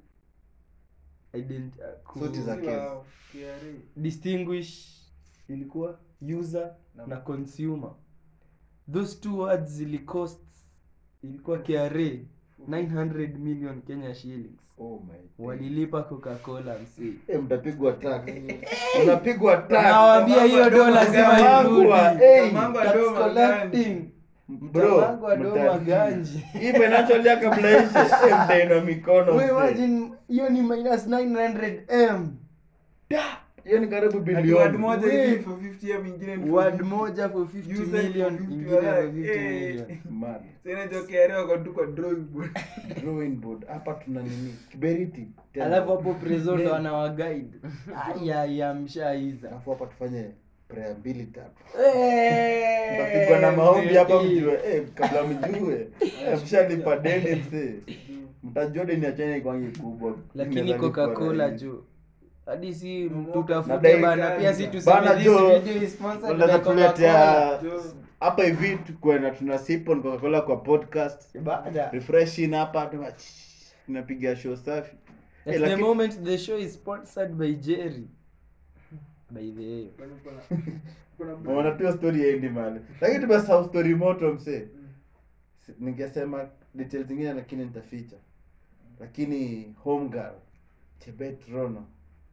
Suti za Si case. wao, KRA. distinguish ilikuwa user na consumer. Those two words zilicost ilikuwa KRA 900 million Kenya shillings. Oh my God. Walilipa Coca-Cola msi. Mtapigwa tax. Unapigwa tax. Nawaambia hiyo dola lazima Mtapangwa, irudi. hey, Mtapangwa Tax dola collecting. bro, Mtapangwa doma ganji. hii financial year kabla ishe, mtainua mikono. Wewe mzee. imagine hiyo ni minus 900M. Hiyo ni karibu Ati word bilioni. moja We- hivi for 50 ya mingine ni for Word 50. moja for 50 User million, for 50 ingine for walai. 50 million. Mad. Tena jo KRA wako tu kwa drawing board. Drawing board. Hapa tuna nini? Kiberiti. Tena. Alafu hapo preso ndo anawa guide. Aya mshaiza. Alafu hapa tufanye prayer 2-3. Eh, Mtapigwa na maombi hapa baby. mjue. Kabla mjue. Mshalipa deni mzee. Mtajua deni ya China kwangi kubwa. Lakini Inaweza lipwa Coca-Cola rahisi. juu hadi si Na tutafute dai bana gani? pia si Bana tuseme this jo, video is sponsored Unaweza by Coca-Cola. tuletea Jo. hapa hivi tukwenda tuna sip on Coca-Cola kwa podcast. Bada. Refreshing hapa tunapiga show safi. At the lakini- moment the show is sponsored by Jerry. By the way. Unaona tu story yendi mali. Lakini tumesahau story moto msee. Ningesema details zingine lakini nitaficha. Lakini home girl Chebet Rono.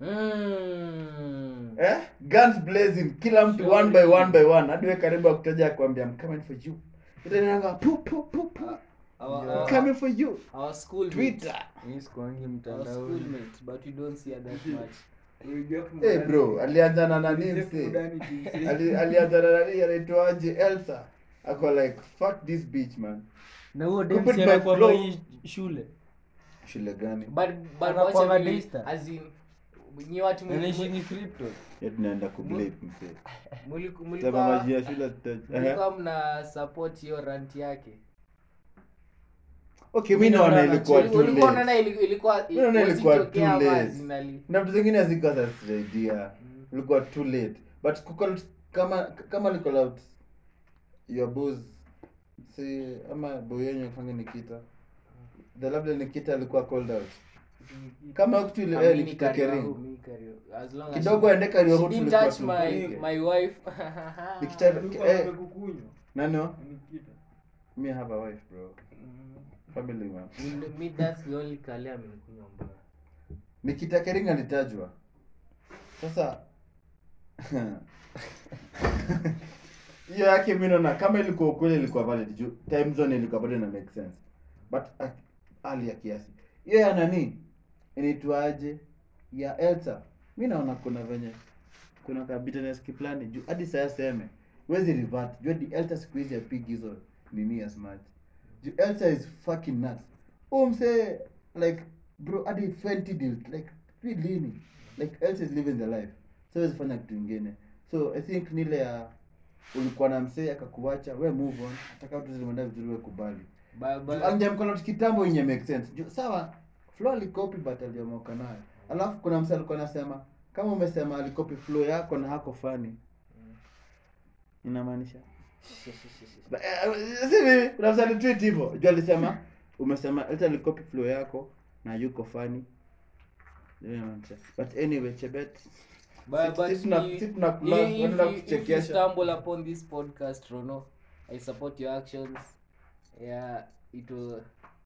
Guns blazing, kila mtu Sure. one by one. Hadi wewe karibu akutaja akwambia I'm coming for you. Ile nanga pu pu pu pu. I'm coming for you. Our schoolmate. Twitter. Mimi sikuangi Our mtandaoni. schoolmate, but we don't see her that much. Eh bro, alianza na nani msee? Alianza na nani anaitwaje Elsa. Ako like fuck this bitch man. Na huo Stupid dem by anakuwa flow. hii shule. Shule gani? But Anakuwa wacha vile- madista. as in nyi watu Anaishi ni crypto. Yet naenda kublame msee. Sema mulikuwa maji ya shule mulikuwa mna support hiyo rant yake. Okay, mimi naona ilikuwa too Ulikuwa late. unaona ilikuwa Mimi naona ilikuwa wasitokea too late. marginally. Na vitu zingine hazikuwa za idea. Ilikuwa too late. But kama ni call out your boss si ama boy yenye fanya Nikita. The labda Nikita alikuwa called out. Kama kitu ile Amini Nikita career, Kering. amini career. As long as Kidogo aende she career didn't tulikuwa touch my wife. Nikita nano me have a wife bro. Family man. Me that's the only career amenikunywa mbaya. Nikita Kering alitajwa. Sasa hiyo yake mimi naona kama ilikuwa ukweli ilikuwa valid juu time zone ilikuwa bado ina make sense. But hali ya kiasi. Hiyo ya nani? Inaitwaje? Ya Elsa. Mimi naona kuna venye kuna ka bitterness kiplani juu hadi sasa seme. Wezi revert. Juu hadi Elsa siku hizi apigi hizo nini as much. Juu Elsa is fucking nuts. Mse like bro hadi 20 deals like really like Elsa is living the life. So wezi fanya kitu kingine. So I think nile ya ulikuwa na msee akakuacha we move on ataka tu zilimwenda vizuri we kubali anja mkono kitambo yenye make sense juu sawa flow alikopi but aliomoka nayo alafu kuna msee alikuwa anasema kama umesema alikopi flow yako na hako fani inamaanisha si mimi kuna msee alitweet hivyo juu alisema umesema eti alikopi flow yako na yuko fani but anyway Chebet But Sisi tuna if you kuchekesha. stumble upon this podcast, Rono, I support your actions. Yeah, it will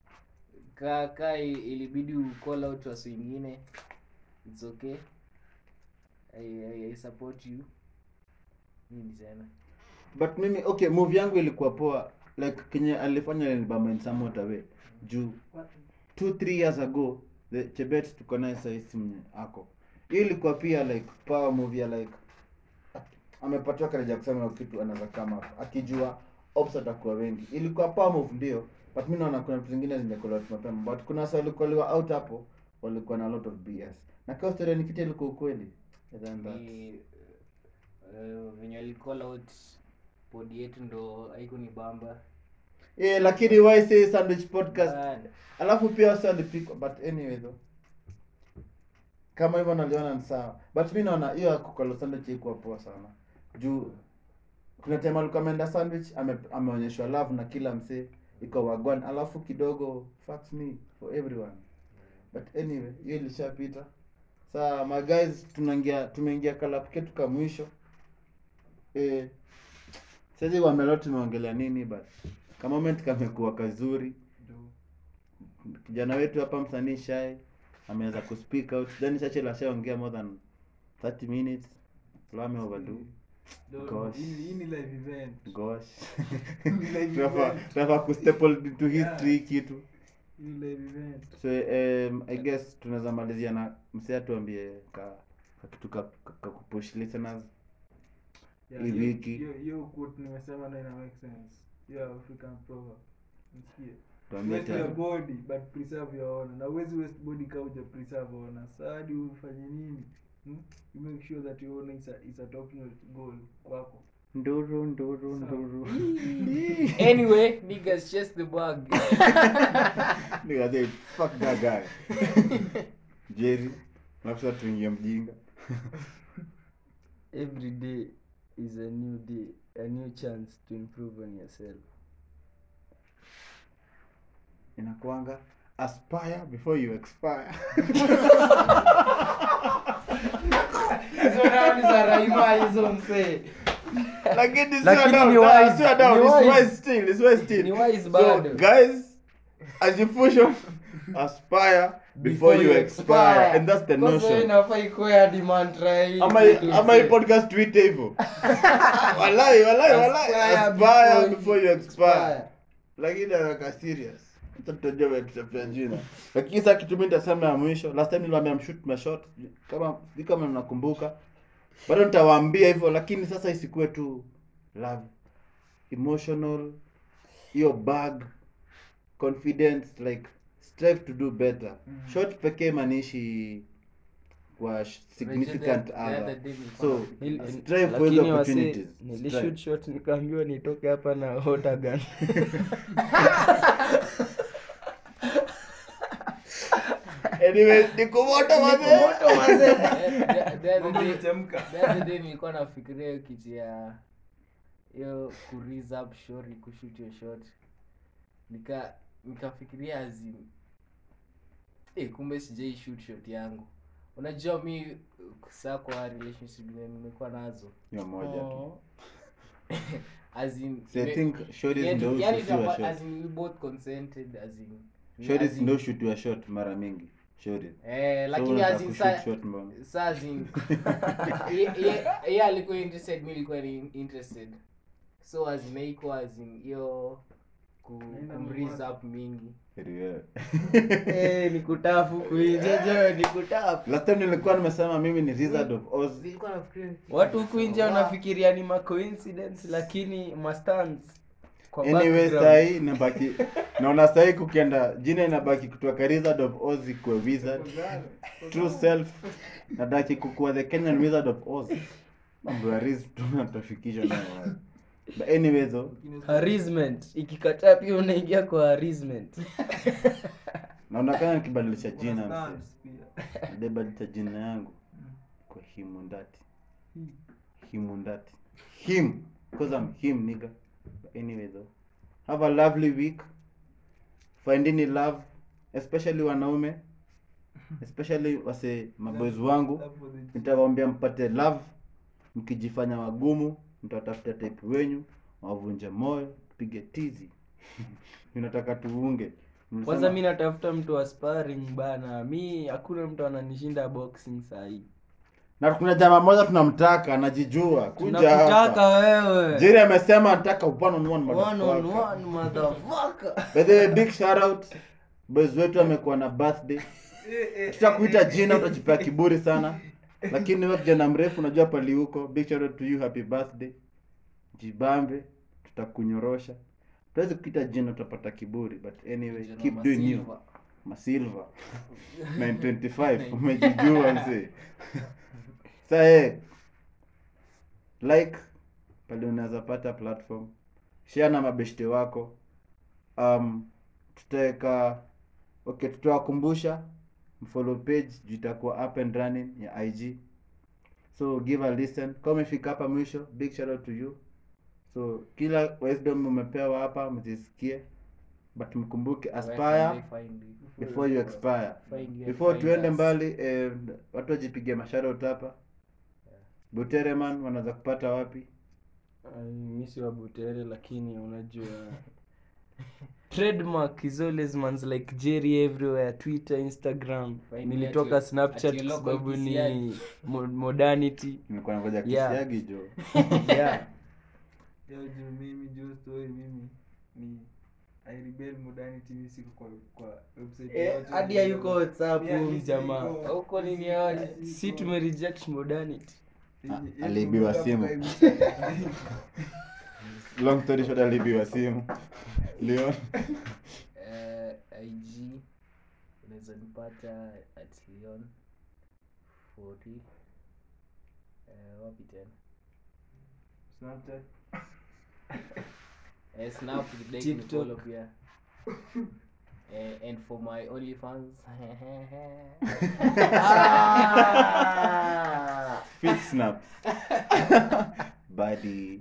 ilibidi call out watu wengine. It's okay. I support you. nini tena. But mimi okay, movie yangu ilikuwa poa, like kenye alifanya Alibaba in somewhat away juu 2-3 years ago the Chebet tuko naye sasa hivi mwenye ako hiyo ilikuwa pia like power movie ya like amepatiwa kareja kusema kitu anaweza kama akijua ops atakuwa wengi. Ilikuwa power move ndio, but mimi naona kuna vitu zingine zimekolewa mapema, but kuna wasa walikuwa out hapo walikuwa na a lot of BS na kwa story nikita ilikuwa ukweli. Than that Ni venye alicall out body yetu ndo haiko ni bamba. lakini why say sandwich podcast Bad. alafu pia wasa walipikwa, but anyway though kama hivyo naliona ni sawa, but mimi naona hiyo ya kukolo sandwich iko poa sana juu kuna time alikuwa ameenda sandwich ameonyeshwa love na kila msee iko wagwan, alafu kidogo fucks me for everyone, but anyway hiyo ilishapita. Saa my guys tumeingia kalapketu ka mwisho sasa wamelot tumeongelea nini, but kama moment kamekuwa kazuri. Kijana wetu hapa msanii Shai ameweza kuspeak out, then Churchill ashaongea more than 30 minutes. Lame overdo. Gosh. Hii ni live event. Gosh. Live event. Tunafaa kustaple into history kitu. Hii ni live event. So I guess tunaweza malizia na msee tuambie kitu ka kupush listeners. Hii wiki. Hiyo quote nimesema na ina make sense. Hiyo African proverb. Msikie. Tuambie Waste your tena. body but preserve your honor. Na uwezi waste body kama uja preserve honor. Sadi ufanye nini? You make sure that your honor is a top notch goal kwako. Nduru. Anyway, niggas chase the bug. Nigga say fuck that guy. Jerry, nafsa tuingia mjinga. Every day is a new day, a new chance to improve on yourself. Inakuanga aspire before you expire. Hizo nani za Raima hizo msee. Lakini Lakini ni wise. It's wise still. Ni wise So bado. guys, as you push on, aspire before you expire, and that's the Kwa notion. inafaa ikuwe hadi mantra hii. Ama hii podcast tweet hivyo. Wallahi, aspire before you expire. Lakini anaka serious. Tutajua wewe tutapia jina. Lakini sasa kitu mimi nitasema ya mwisho. Last time niliwaambia mshoot my shot. Kama mnakumbuka. Bado nitawaambia hivyo, lakini sasa isikuwe tu love. Emotional, your bag, confidence, like strive to do better. Short pekee manishi kwa significant other. So strive for the opportunities. Nilishoot shot nikaambiwa nitoke hapa na hot gun. Anyway, nikumoto Mazee. The Mambo imechemka. other day nilikuwa nafikiria hiyo kitu ya hiyo ku raise up shot ku shoot your shot. Nikafikiria azim. Kumbe sijai shoot shot yangu. Unajua mi kusaa kwa relationship nimekuwa nazo. Yo moja tu. As in So I think short is no yani shoot your as shot. in we both consented as in Short as is in- no shoot your shot mara mingi. Short is. lakini as in shot mbona. saa zin yeye alikuwa interested, mimi nilikuwa interested, so as in haikuwa as in hiyo kumraise up mingi. Ni kutafu kuinje ni kutafu. Last time nilikuwa nimesema mimi ni Wizard of Oz. Nilikuwa nafikiria Watu huku nje wanafikiria ni ma coincidence lakini mastans kwa Anyway, background. sahi nabaki naona sahi kukienda jina inabaki kutoka Wizard of Oz kwa Wizard. True self nadaki kukuwa the Kenyan Wizard of Oz. Mambo ya riz tunatafikisha nayo. But anyway though, Harassment ikikataa pia unaingia kwa harassment. naona kama nikibadilisha jina Stance mse. pia. Nibadilisha jina yangu kwa Himundati. Himundati. Him, because I'm him nigga. But anyway though, have a lovely week. Find any love, especially wanaume, especially wase maboys wangu. Love for the Nitawaambia mpate love, mkijifanya wagumu, mtatafuta type wenyu, wavunje moyo, tupige tizi. Ninataka tuunge. Kwanza mimi natafuta mtu wa sparring bana. Mi hakuna mtu ananishinda boxing saa hii. Na kuna jamaa mmoja tunamtaka anajijua. Kuja Tunakutaka hapa. wewe. Jerry amesema anataka one on one One on motherfucker. one motherfucker. By the way, big shout out. Boys wetu amekuwa na birthday. Tutakuita jina utajipea kiburi sana. Lakini wewe kijana mrefu unajua pali huko. Big shout out to you, happy birthday. Jibambe, tutakunyorosha. Tuwezi kuita jina utapata kiburi, but anyway, keep doing you. Masilva 925 umejijua mzee. Sasa like pale unaweza pata platform, share na mabeshte wako. Tutawakumbusha follow page itakuwa up and running ya IG, so give a listen. Kama umefika hapa mwisho, big shout out to you. So kila wisdom umepewa hapa mzisikie, but mkumbuke aspire before you expire. Before tuende mbali, watu wajipige mashout hapa. Butereman wanaweza kupata wapi? Mimi si wa Butere, lakini unajua trademark is always man's like Jerry everywhere, Twitter, Instagram. Nilitoka Snapchat kwa sababu ni modernity. Nilikuwa ngoja kisiagi jo. Yeah. Mimi jo story mimi ni I rebel modernity music kwa website Hadi yuko WhatsApp jamaa. Huko nini yote? Si tume reject modernity. Alibiwa simu. Long story short, alibiwa simu. Leon. IG unaweza nipata at Leon 40. Wapi tena? Snapchat. Snap like TikTok. follow pia. And for my OnlyFans. Fit snaps. Buddy.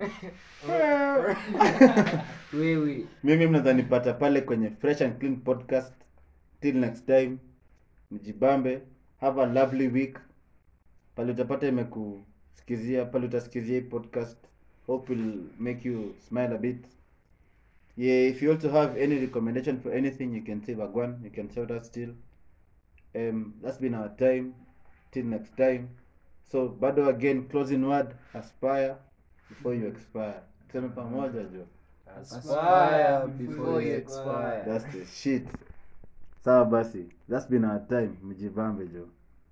Wewe. Mimi mnaweza nipata pale kwenye Fresh and Clean podcast. Till next time, mjibambe. Have a lovely week. Pale utapata imekusikizia, pale utasikizia hii podcast. Hope will make you smile a bit. Yeah, if you also have any recommendation for anything, you can say Wagwan, you can shout us still. That's been our time. Till next time. So, bado again, closing word, aspire before you expire. Tuseme pamoja jo. Aspire before you expire. That's the shit. Sawa basi. That's been our time. Mjibambe jo.